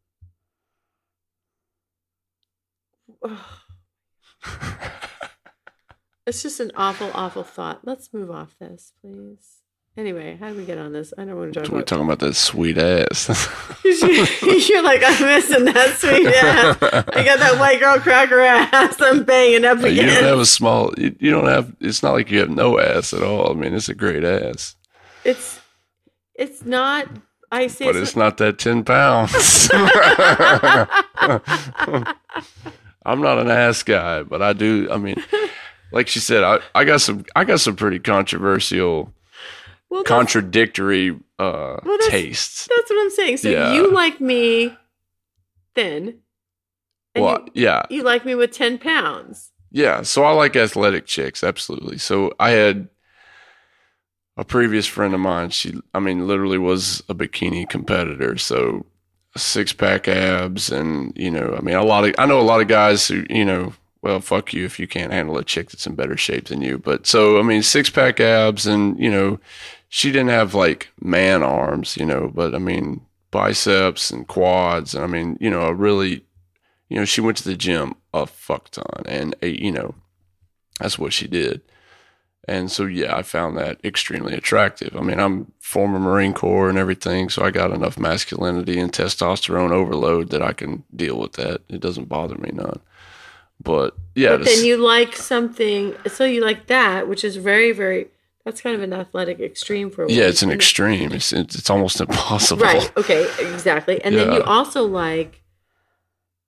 D: it's just an awful, awful thought. Let's move off this, please. Anyway, how do we get on this? I don't want to talk
B: We're
D: about
B: talking about that sweet ass.
D: You're like, I'm missing that sweet ass. I got that white girl cracker ass. I'm banging up
B: You
D: again.
B: don't have a small, you, you don't have, it's not like you have no ass at all. I mean, it's a great ass.
D: It's, it's not, I say
B: But it's not that ten pounds. I'm not an ass guy, but I do, I mean, like she said, I, I got some, I got some pretty controversial,
D: well, that's,
B: contradictory uh,
D: Well, that's-
B: tastes.
D: that's what I'm saying. So
B: Yeah.
D: you like me thin. And
B: Well, yeah.
D: you, you like me with ten pounds.
B: Yeah, so I like athletic chicks, absolutely. So I had a previous friend of mine, she, I mean, literally was a bikini competitor. So six pack abs and, you know, I mean, a lot of, I know a lot of guys who, you know, well, fuck you if you can't handle a chick that's in better shape than you. But so, I mean, six pack abs and, you know, she didn't have like man arms, you know, but I mean, biceps and quads. And I mean, you know, a really, you know, she went to the gym a fuck ton and, uh, you know, that's what she did. And so, yeah, I found that extremely attractive. I mean, I'm former Marine Corps and everything, so I got enough masculinity and testosterone overload that I can deal with that. It doesn't bother me none. But, yeah.
D: But then you like something, so you like that, which is very, very, that's kind of an athletic extreme for a
B: Yeah,
D: woman.
B: it's an extreme. It's it's, it's almost impossible.
D: Right. Okay. Exactly. And then
B: Yeah.
D: you also like,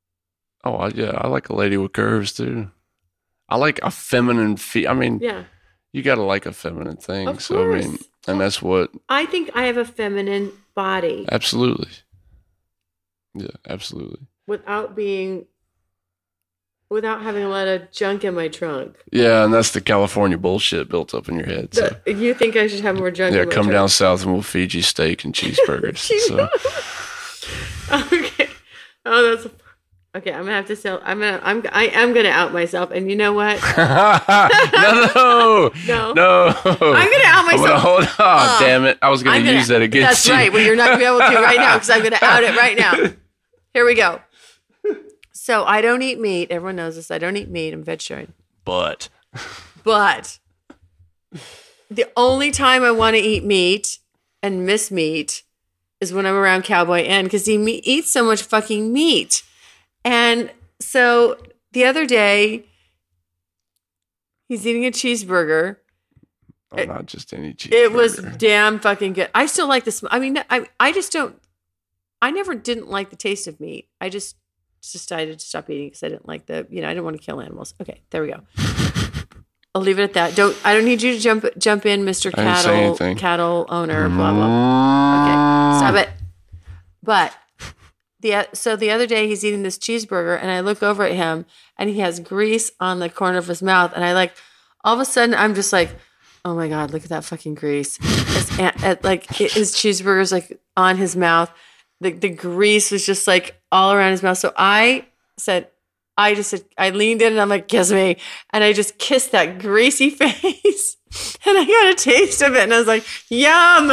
B: Oh, I, yeah, I like a lady with curves, too. I like a feminine feel. I mean,
D: yeah.
B: you got to like a feminine thing.
D: Of
B: so, I mean,
D: course.
B: and that's what,
D: I think I have a feminine body
B: absolutely. Yeah, absolutely.
D: without being, without having a lot of junk in my trunk.
B: Yeah, and that's the California bullshit built up in your head. So.
D: The- you think I should have more junk
B: Yeah,
D: in my
B: come
D: trunk?
B: down south and we'll feed you steak and cheeseburgers. so.
D: Okay. Oh, that's okay. I'm gonna have to sell. I'm gonna. I'm. I am gonna out myself. And you know what?
B: no, no,
D: No.
B: no.
D: I'm gonna out
B: I'm gonna
D: myself.
B: hold on.
D: Oh,
B: damn it! I was gonna,
D: I'm gonna
B: use that against
D: That's
B: you.
D: right. Well, you're not gonna be able to right now because I'm gonna out it right now. Here we go. So I don't eat meat. Everyone knows this. I don't eat meat. I'm vegetarian.
B: But
D: But the only time I want to eat meat and miss meat is when I'm around Cowboy N because he me- eats so much fucking meat. And so the other day, he's eating a cheeseburger.
B: oh, not just any cheeseburger.
D: It was damn fucking good. I still like this. I mean, I I just don't. I never didn't like the taste of meat. I just decided to stop eating because I didn't like the. You know, I didn't want to kill animals. Okay, there we go. I'll leave it at that. Don't. I don't need you to jump jump in, Mister
B: I didn't say
D: Cattle
B: anything.
D: Cattle Owner. Blah blah. Okay, stop it. But the so the other day he's eating this cheeseburger and I look over at him and he has grease on the corner of his mouth and I like all of a sudden I'm just like, oh my god, look at that fucking grease. It's, and, and, like his cheeseburger's like on his mouth. The the grease was just like all around his mouth. So I said, I just said, I leaned in and I'm like, kiss me. And I just kissed that greasy face. And I got a taste of it and I was like, yum.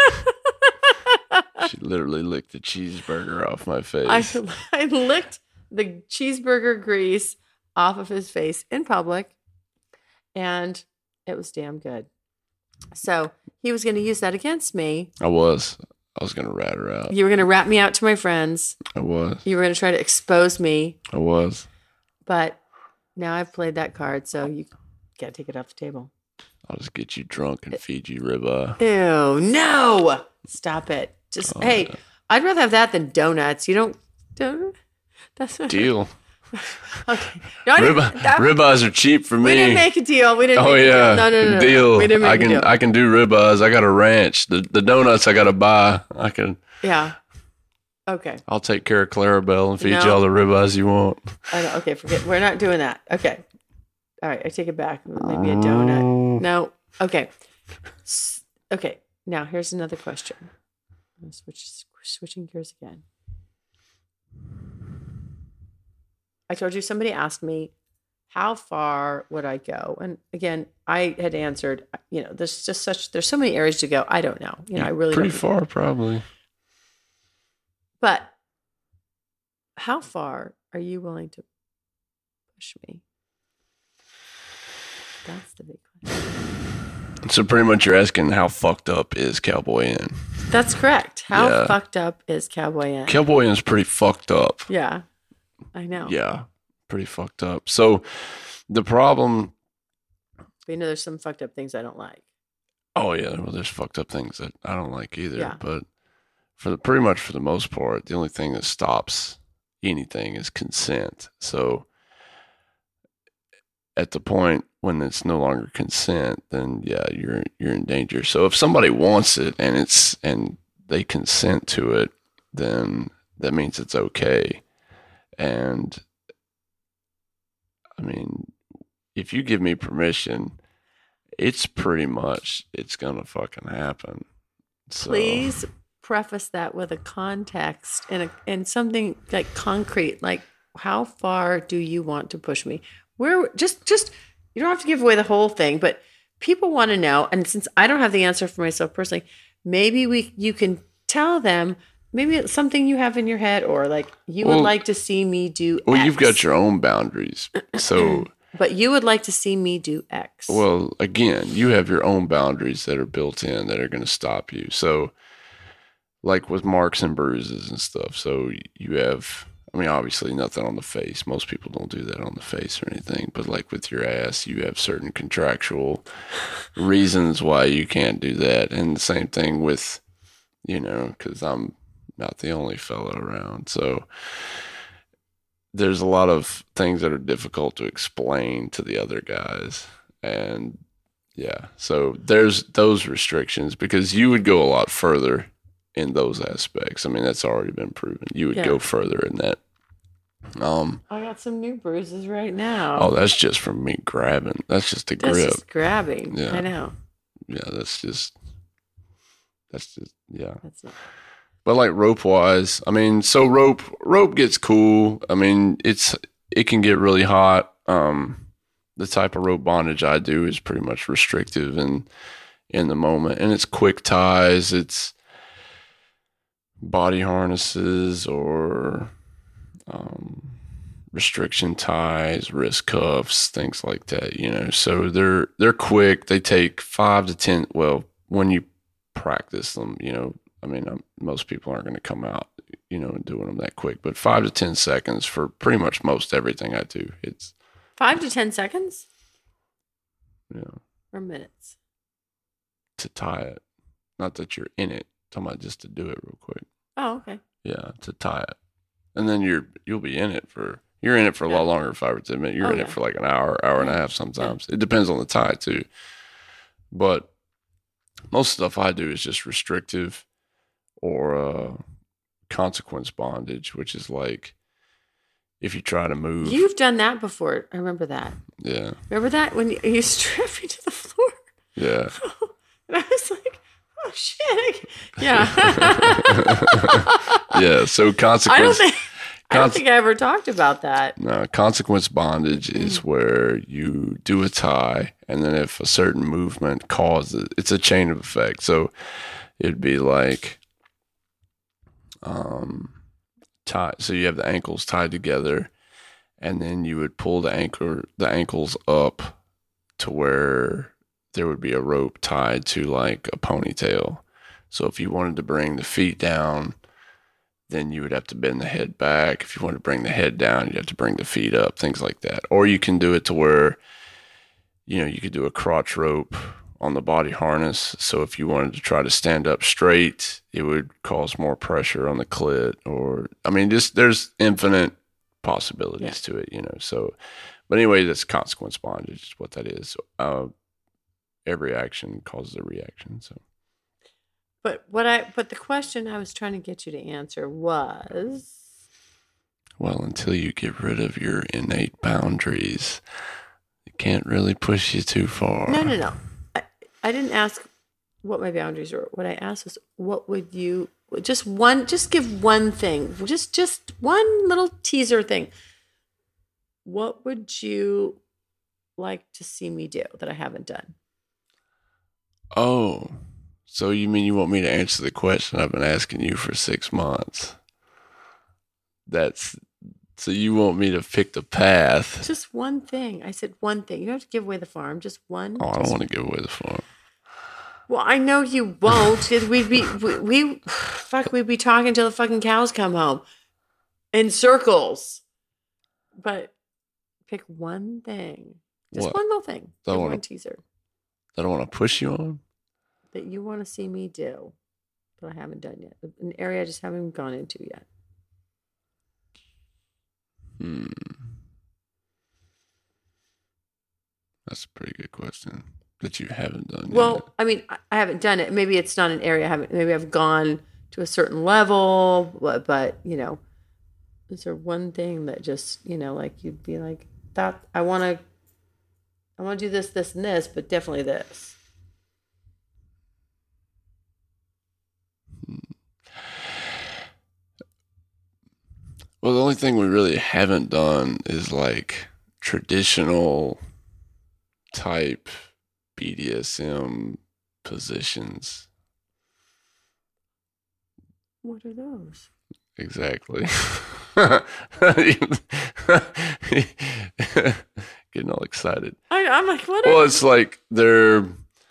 B: She literally licked the cheeseburger off my face.
D: I, I licked the cheeseburger grease off of his face in public, and it was damn good. So he was going to use that against me.
B: I was. I was gonna rat her out.
D: You were going to rat me out to my friends.
B: I was.
D: You were going to try to expose me.
B: I was.
D: But now I've played that card, so you got to take it off the table.
B: I'll just get you drunk and feed you ribeye.
D: Ew, no. Stop it. Just,
B: Oh,
D: hey,
B: yeah.
D: I'd rather have that than donuts. You don't, don't that's
B: Deal.
D: Okay. No, I didn't-
B: Rib-
D: that-
B: ribeyes are cheap for me.
D: We didn't make a deal. We didn't
B: Oh
D: make
B: yeah,
D: a deal. No, no, no, no.
B: deal.
D: We didn't make
B: I
D: a
B: can
D: deal.
B: I can do ribeyes. I got a ranch. The the donuts I got to buy. I can.
D: Yeah. Okay.
B: I'll take care of Clarabelle and feed
D: No.
B: you all the ribeyes you want.
D: I know. Okay. Forget. We're not doing that. Okay. All right. I take it back. Maybe a donut. No. Okay. S- Okay. Now here's another question. I'm switch, switching gears again. I told you somebody asked me, how far would I go? And again, I had answered, you know, there's just such, there's so many areas to go. I don't know. You know, I really
B: Pretty
D: don't.
B: far, probably.
D: But how far are you willing to push me? That's the big question.
B: So pretty much, you're asking how fucked up is Cowboy Inn?
D: That's correct. How
B: Yeah.
D: fucked up is Cowboy Inn?
B: Cowboy Inn's pretty fucked up.
D: Yeah, I know.
B: Yeah, pretty fucked up. So the problem.
D: But you know, there's some fucked up things I don't like.
B: Oh yeah, well, there's fucked up things that I don't like either.
D: Yeah.
B: But for the pretty much for the most part, the only thing that stops anything is consent. So at the point when it's no longer consent, then yeah, you're you're in danger. So if somebody wants it and it's and they consent to it, then that means it's okay. And I mean, if you give me permission, it's pretty much it's gonna fucking happen. So,
D: Please preface that with a context and a, and something like concrete, like how far do you want to push me? Where just just you don't have to give away the whole thing, but people want to know. And since I don't have the answer for myself personally, maybe we you can tell them maybe it's something you have in your head, or like you
B: Well-
D: would like to see me do.
B: Well,
D: X,
B: you've got your own boundaries. So,
D: but you would like to see me do X.
B: well, again, you have your own boundaries that are built in that are going to stop you. So, like with marks and bruises and stuff. So, you have, I mean, obviously nothing on the face. Most people don't do that on the face or anything. But like with your ass, you have certain contractual reasons why you can't do that. And the same thing with, you know, because I'm not the only fellow around. So, there's a lot of things that are difficult to explain to the other guys. And Yeah. So there's those restrictions because you would go a lot further in those aspects. I mean, that's already been proven. You would
D: Yeah.
B: go further in that. Um,
D: I got some new bruises right now.
B: oh, that's just from me grabbing. That's just a
D: That's
B: grip.
D: just grabbing.
B: Yeah.
D: I know.
B: Yeah, that's just, that's just, yeah.
D: That's not.
B: But like rope wise, I mean, so rope, rope gets cool. I mean, it's, it can get really hot. Um, the type of rope bondage I do is pretty much restrictive and in the moment, and it's quick ties. It's body harnesses or, um, restriction ties, wrist cuffs, things like that, you know. So they're they're quick. They take five to ten. Well, when you practice them, you know, I mean, um, most people aren't going to come out, you know, and doing them that quick. But five to ten seconds for pretty much most everything I do. It's
D: Five to ten seconds
B: you know
D: or minutes.
B: to tie it. Not that you're in it. I'm talking about just to do it real quick.
D: Oh, okay.
B: Yeah, to tie it, and then you're you'll be in it for. You're in it for a
D: Yeah.
B: lot longer than five or ten minutes. You're
D: Oh,
B: in
D: yeah.
B: it for like an hour, hour and a
D: Yeah.
B: half sometimes. It depends on the tie too. But most stuff I do is just restrictive or uh, consequence bondage, which is like if you try to move.
D: You've done that before. I remember that.
B: Yeah,
D: Remember that when you, you stripped me to the floor?
B: yeah.
D: And I was like, oh, shit. Yeah.
B: Yeah, so consequence.
D: I don't think. I don't
B: Conse-
D: think I ever talked about that.
B: No, consequence bondage is where you do a tie, and then if a certain movement causes, it's a chain of effect. So it'd be like, um, tie. So you have the ankles tied together, and then you would pull the ankle, the ankles up to where there would be a rope tied to like a ponytail. So if you wanted to bring the feet down, then you would have to bend the head back. If you want to bring the head down, you'd have to bring the feet up, things like that. Or you can do it to where, you know, you could do a crotch rope on the body harness. So if you wanted to try to stand up straight, it would cause more pressure on the clit. Or, I mean, just there's infinite possibilities to it, you know. So, but anyway, that's consequence bondage is what that is. Uh, every action causes a reaction, so.
D: But what I but the question I was trying to get you to answer was
B: Well, until you get rid of your innate boundaries, it can't really push you too far.
D: no no no. I, I didn't ask what my boundaries were. What I asked was what would you just one just give one thing. Just just one little teaser thing. What would you like to see me do that I haven't done?
B: Oh, so you mean you want me to answer the question I've been asking you for six months? That's so you want me to pick the path?
D: Just one thing. I said one thing. You don't have to give away the farm. Just one.
B: Oh, I don't
D: just-
B: want to give away the farm.
D: Well, I know you won't. 'Cause we'd be we, we fuck. We'd be talking till the fucking cows come home, in circles. But pick one thing. Just
B: What?
D: one little thing.
B: Don't
D: Give
B: wanna-
D: one teaser
B: I don't want to push you on.
D: that you want to see me do, that I haven't done yet. An area I just haven't gone into yet.
B: Hmm. That's a pretty good question that you haven't done
D: Well,
B: yet.
D: I mean, I I haven't done it. Maybe it's not an area I haven't. Maybe I've gone to a certain level, but, but you know, is there one thing that just you know, like you'd be like that? I want to, I want to do this, this, and this, but definitely this.
B: Well, the only thing we really haven't done is like traditional type B D S M positions.
D: What are those?
B: Exactly. Getting all excited.
D: I, I'm like, what? Are
B: Well, it's like they're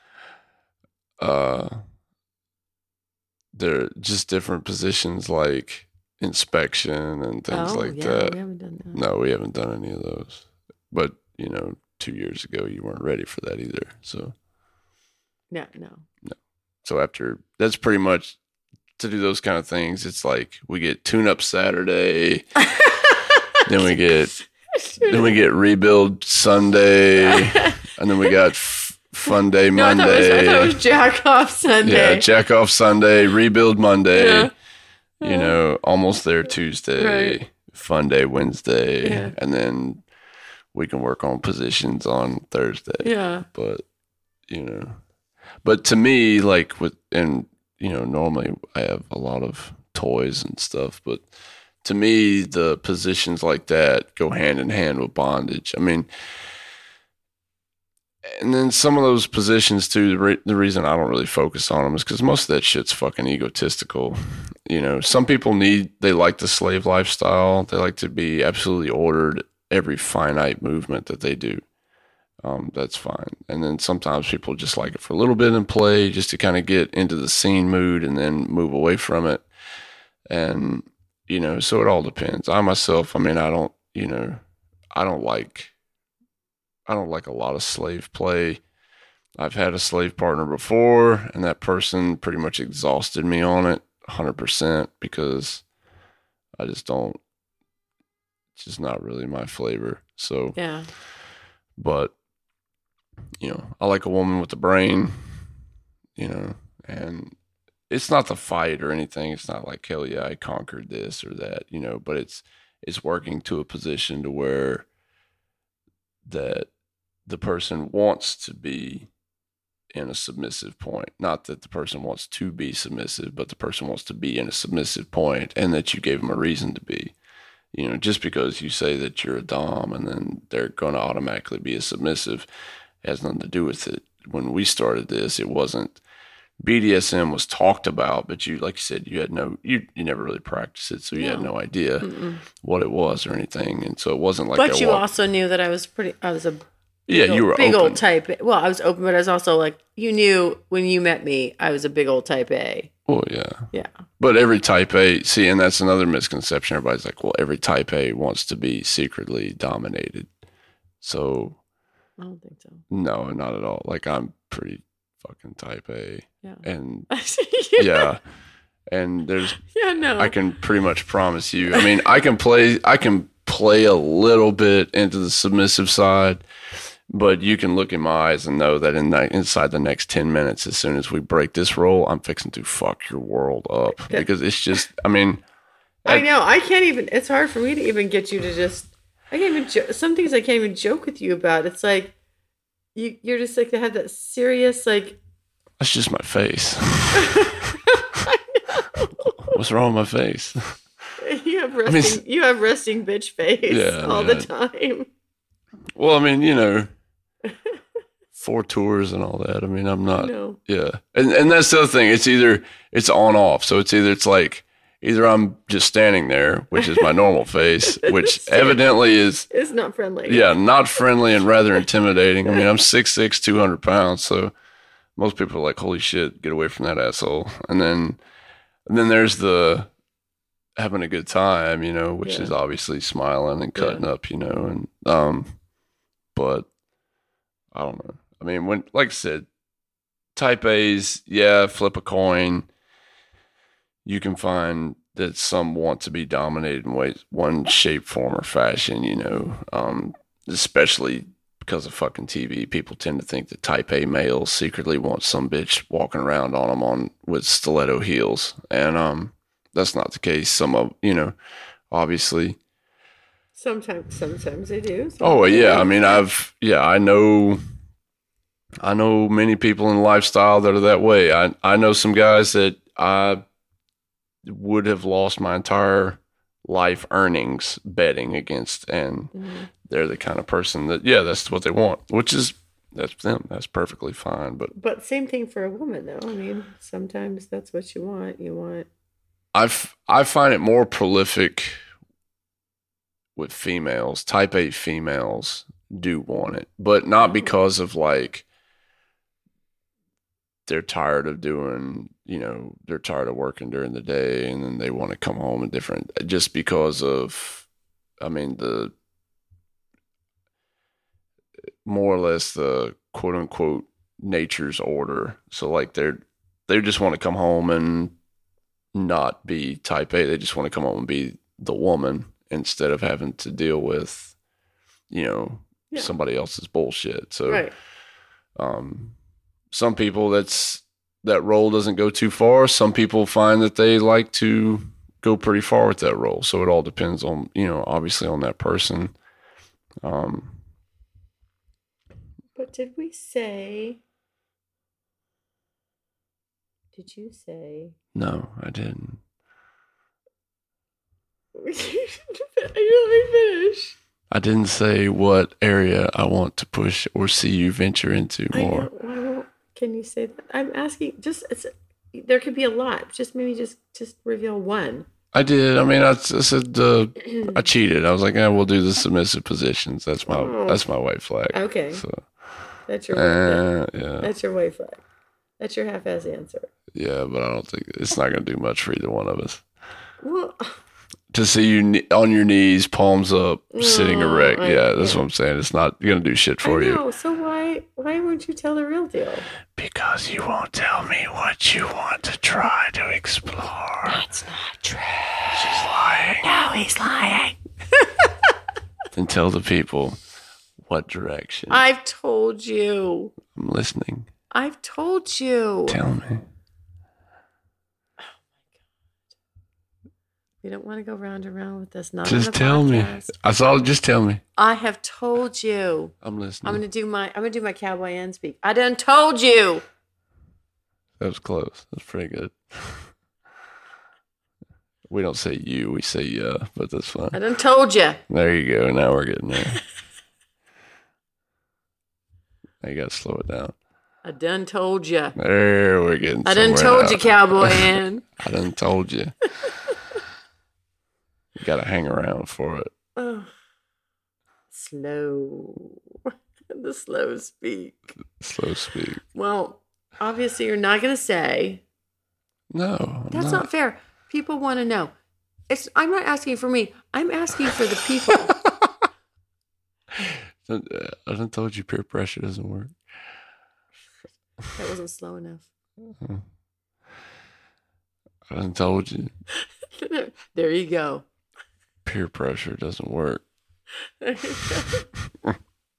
B: uh they're just different positions like inspection and things
D: oh,
B: like
D: yeah,
B: that.
D: we haven't done that.
B: No, we haven't done any of those. But, you know, two years ago you weren't ready for that either. So
D: No, no.
B: so after that's pretty much to do those kind of things, it's like we get tune up Saturday, then we get then we get rebuild Sunday, and then we got f- Fun Day
D: No, I thought,
B: Monday.
D: it was, I thought it was Jack Off Sunday.
B: Yeah, Jack Off Sunday, Rebuild Monday.
D: Yeah.
B: You know, Almost There Tuesday,
D: Right.
B: Fun Day Wednesday,
D: Yeah.
B: and then we can work on positions on Thursday.
D: Yeah.
B: But, you know, but to me, like with, and, you know, normally I have a lot of toys and stuff, but to me, the positions like that go hand in hand with bondage. I mean, and then some of those positions too, the, re- the reason I don't really focus on them is because most of that shit's fucking egotistical. You know, some people need, they like the slave lifestyle. They like to be absolutely ordered every finite movement that they do. Um, that's fine. And then sometimes people just like it for a little bit and play just to kind of get into the scene mood and then move away from it. And, you know, so it all depends. I myself, I mean, I don't, you know, I don't like, I don't like a lot of slave play. I've had a slave partner before, and that person pretty much exhausted me on it one hundred percent because I just don't, it's just not really my flavor. So,
D: Yeah.
B: but, you know, I like a woman with a brain, you know, and it's not the fight or anything. It's not like, hell yeah, I conquered this or that, you know, but it's, it's working to a position to where that the person wants to be in a submissive point. Not that the person wants to be submissive, but the person wants to be in a submissive point and that you gave them a reason to be. You know, just because you say that you're a dom and then they're going to automatically be a submissive has nothing to do with it. When we started this, it wasn't, B D S M was talked about, but you, like you said, you had no, you, you never really practiced it. So you
D: No.
B: had no idea
D: Mm-mm.
B: what it was or anything. And so it wasn't like,
D: But
B: I
D: you
B: walked-
D: also knew that I was pretty, I was a
B: yeah,
D: big
B: you
D: old-
B: were
D: big
B: open.
D: old type A. Well, I was open, but I was also like, you knew when you met me, I was a big old type A.
B: Well, yeah.
D: Yeah.
B: But every type A, see, and that's another misconception. Everybody's like, well, every type A wants to be secretly dominated. So,
D: I don't think so.
B: no, not at all. Like, I'm pretty fucking type A.
D: Yeah.
B: And,
D: yeah.
B: yeah. And there's,
D: Yeah, no.
B: I can pretty much promise you. I mean, I can play, I can play a little bit into the submissive side, but you can look in my eyes and know that in that, inside the next ten minutes, as soon as we break this roll, I'm fixing to fuck your world up
D: Yeah.
B: because it's just, I mean,
D: I know. I can't even, it's hard for me to even get you to just, I can't even, jo- some things I can't even joke with you about. It's like, you, you're just like, to have that serious, like,
B: that's just my face.
D: I know.
B: What's wrong with my face?
D: You have resting,
B: mean,
D: you have resting bitch face
B: Yeah,
D: all
B: yeah.
D: the time.
B: Well, I mean, you know, four tours and all that. I mean, I'm not,
D: No.
B: yeah. And and that's the other thing. It's either, it's on off. So it's either, it's like, either I'm just standing there, which is my normal face, which evidently is,
D: It's not friendly.
B: yeah, not friendly and rather intimidating. I mean, I'm six six, two hundred pounds. So most people are like, holy shit, get away from that asshole. And then, and then there's the having a good time, you know, which
D: Yeah.
B: is obviously smiling and cutting
D: Yeah.
B: up, you know, and, um, but I don't know. I mean, when, like I said, type A's, yeah, flip a coin. You can find that some want to be dominated in ways, one shape, form, or fashion, you know, um, especially because of fucking T V. People tend to think that type A males secretly want some bitch walking around on them on with stiletto heels. And um, that's not the case. Some of, you know, obviously.
D: Sometimes, sometimes they do.
B: Oh,
D: Sometimes they
B: yeah. I
D: don't.
B: mean, I've, yeah, I know. I know many people in lifestyle that are that way. I, I know some guys that I would have lost my entire life earnings betting against, and
D: Mhm.
B: they're the kind of person that, yeah, that's what they want, which is, that's them. That's perfectly fine. But
D: But same thing for a woman, though. I mean, sometimes that's what you want. You want.
B: I've, I find it more prolific with females. Type A females do want it, but not because of like, they're tired of doing, you know, they're tired of working during the day and then they want to come home and different, just because of, I mean, the more or less the quote unquote nature's order. So like they're, they just want to come home and not be type A. They just want to come home and be the woman instead of having to deal with, you know,
D: Yeah.
B: somebody else's bullshit. So,
D: Right.
B: Um, some people that's that role doesn't go too far. Some people find that they like to go pretty far with that role. So it all depends on, you know, obviously on that person. Um,
D: but did we say? Did you say?
B: No, I didn't.
D: Are you let me finish?
B: I didn't say what area I want to push or see you venture into more.
D: I know. Why won't, can you say that? I'm asking. Just it's, there could be a lot. Just maybe just just reveal one.
B: I did. I mean, I, I said uh, I cheated. I was like, "Yeah, we'll do the submissive positions." That's my
D: Oh.
B: that's my white flag.
D: Okay,
B: So,
D: that's your
B: uh,
D: white flag.
B: yeah,
D: That's your white flag. That's your half-ass answer.
B: yeah, but I don't think it's not going to do much for either one of us.
D: Well,
B: To see you ne- on your knees, palms up, sitting
D: No,
B: erect.
D: I-
B: Yeah, that's
D: yeah.
B: what I'm saying. It's not going to do shit for
D: I
B: you.
D: know. So why why won't you tell the real deal?
B: Because you won't tell me what you want to try to explore. That's not true. She's lying.
D: No, he's lying.
B: Then tell the people what direction.
D: I've told you.
B: I'm listening.
D: I've told you.
B: Tell me.
D: We don't want to go round and round with this. Not
B: Just
D: on the
B: tell me.
D: podcast.
B: I saw. Just tell me.
D: I have told you.
B: I'm listening.
D: I'm gonna do my. I'm gonna do my cowboy end speak. I done told you.
B: That was close. That's pretty good. We don't say you. We say yeah, but that's fine.
D: I done told you.
B: There you go. Now we're getting there. Now you got to slow it down.
D: I done told you.
B: There we're getting.
D: I done
B: somewhere
D: told you,
B: now.
D: cowboy end.
B: I done told you. You got to hang around for it.
D: Oh, slow. The slow speak.
B: Slow speak.
D: Well, obviously, you're not gonna say.
B: No, I'm
D: That's
B: not.
D: not fair. People want to know. It's. I'm not asking for me. I'm asking for the people.
B: I done told you peer pressure doesn't work.
D: That wasn't slow enough.
B: I done told you
D: There you go.
B: peer pressure doesn't work.
D: There you go.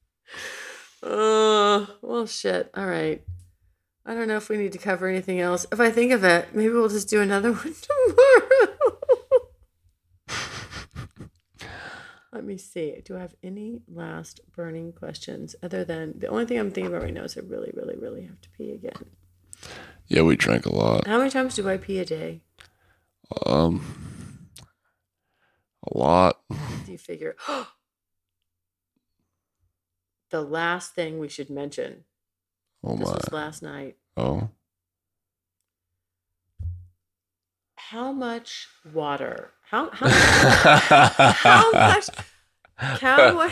D: Uh, well, shit. All right. I don't know if we need to cover anything else. If I think of it, maybe we'll just do another one tomorrow. Let me see. Do I have any last burning questions other than the only thing I'm thinking about right now is I really, really, really have to pee again.
B: Yeah, we drank a lot.
D: How many times do I pee a day?
B: Um, a lot.
D: Do you figure? The last thing we should mention.
B: Oh
D: This
B: my.
D: was last night.
B: Oh.
D: How much water? How how how much? Cowboy.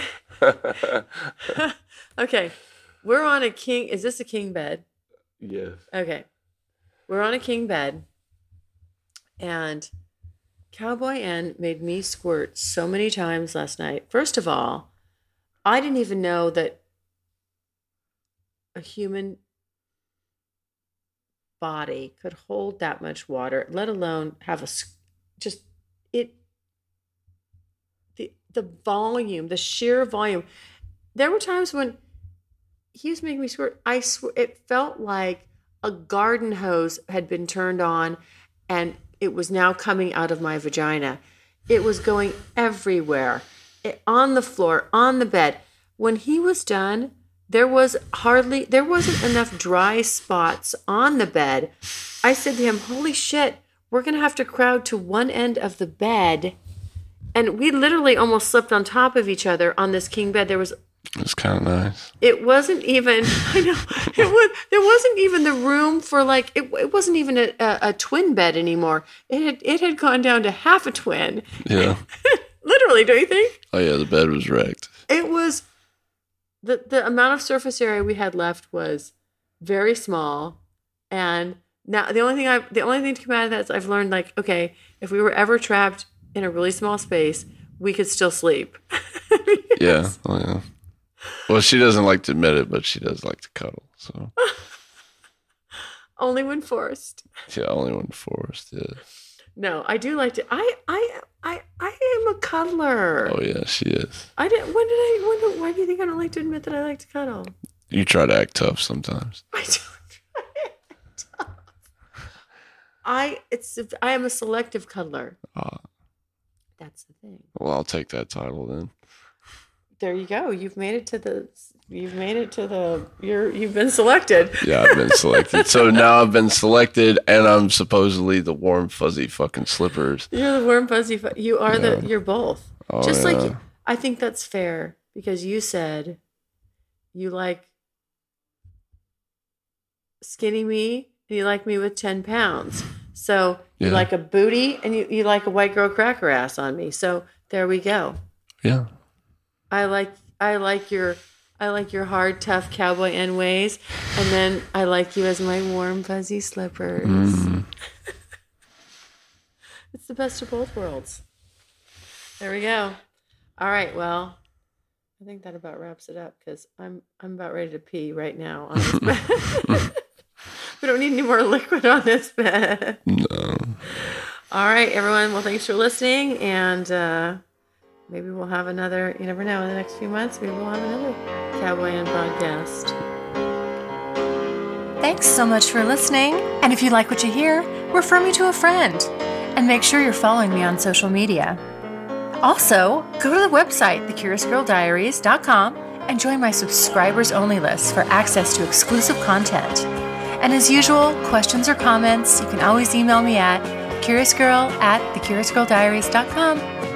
D: Okay, we're on a king. Is this a king bed?
B: Yes.
D: Okay, we're on a king bed, and Cowboy N made me squirt so many times last night. First of all, I didn't even know that a human body could hold that much water, let alone have a s- just it the the volume, the sheer volume. There were times when he was making me squirt. I swear it felt like a garden hose had been turned on and it was now coming out of my vagina. It was going everywhere, it, on the floor, on the bed. When he was done, there was hardly, there wasn't enough dry spots on the bed. I said to him, holy shit, we're going to have to crowd to one end of the bed. And we literally almost slept on top of each other on this king bed. There was,
B: It's kind of nice.
D: it wasn't even, I know, it was, there wasn't even the room for like, it, it wasn't even a, a, a twin bed anymore. It had, it had gone down to half a twin.
B: Yeah.
D: Literally, don't you think?
B: Oh yeah, the bed was wrecked.
D: It was, the, the amount of surface area we had left was very small. And now the only thing I, the only thing to come out of that is I've learned like, okay, if we were ever trapped in a really small space, we could still sleep.
B: Yeah. Oh yeah. Well, she doesn't like to admit it, but she does like to cuddle. So
D: Only when forced.
B: yeah, only when forced. Yeah.
D: No, I do like to. I I I I am a cuddler.
B: Oh yeah, she is.
D: I didn't. When did I? When? do- Why do you think I don't like to admit that I like to cuddle?
B: You try to act tough sometimes.
D: I don't try to act tough. I it's I am a selective cuddler.
B: Uh,
D: That's the thing.
B: well, I'll take that title then.
D: There you go. You've made it to the. You've made it to the. You're. You've been selected.
B: Yeah, I've been selected. So now I've been selected, and I'm supposedly the warm, fuzzy fucking slippers.
D: You're the warm fuzzy. Fu- you are
B: Yeah.
D: the. You're both.
B: Oh,
D: Just
B: yeah.
D: like I think that's fair because you said you like skinny me and you like me with ten pounds. So you
B: Yeah.
D: like a booty and you, you like a white girl cracker ass on me. So there we go.
B: Yeah.
D: I like I like your I like your hard, tough cowboy end ways, and then I like you as my warm, fuzzy slippers.
B: Mm.
D: It's the best of both worlds. There we go. All right. Well, I think that about wraps it up because I'm I'm about ready to pee right now on this bed. We don't need any more liquid on this bed.
B: No.
D: All right, everyone. Well, thanks for listening, and uh, maybe we'll have another. You never know. In the next few months, maybe we'll have another Cowboy End podcast.
A: Thanks so much for listening. And if you like what you hear, refer me to a friend. And make sure you're following me on social media. Also, go to the website, the curious girl diaries dot com, and join my subscribers only list for access to exclusive content. And as usual, questions or comments, you can always email me at curiousgirl at the curious girl diaries dot com.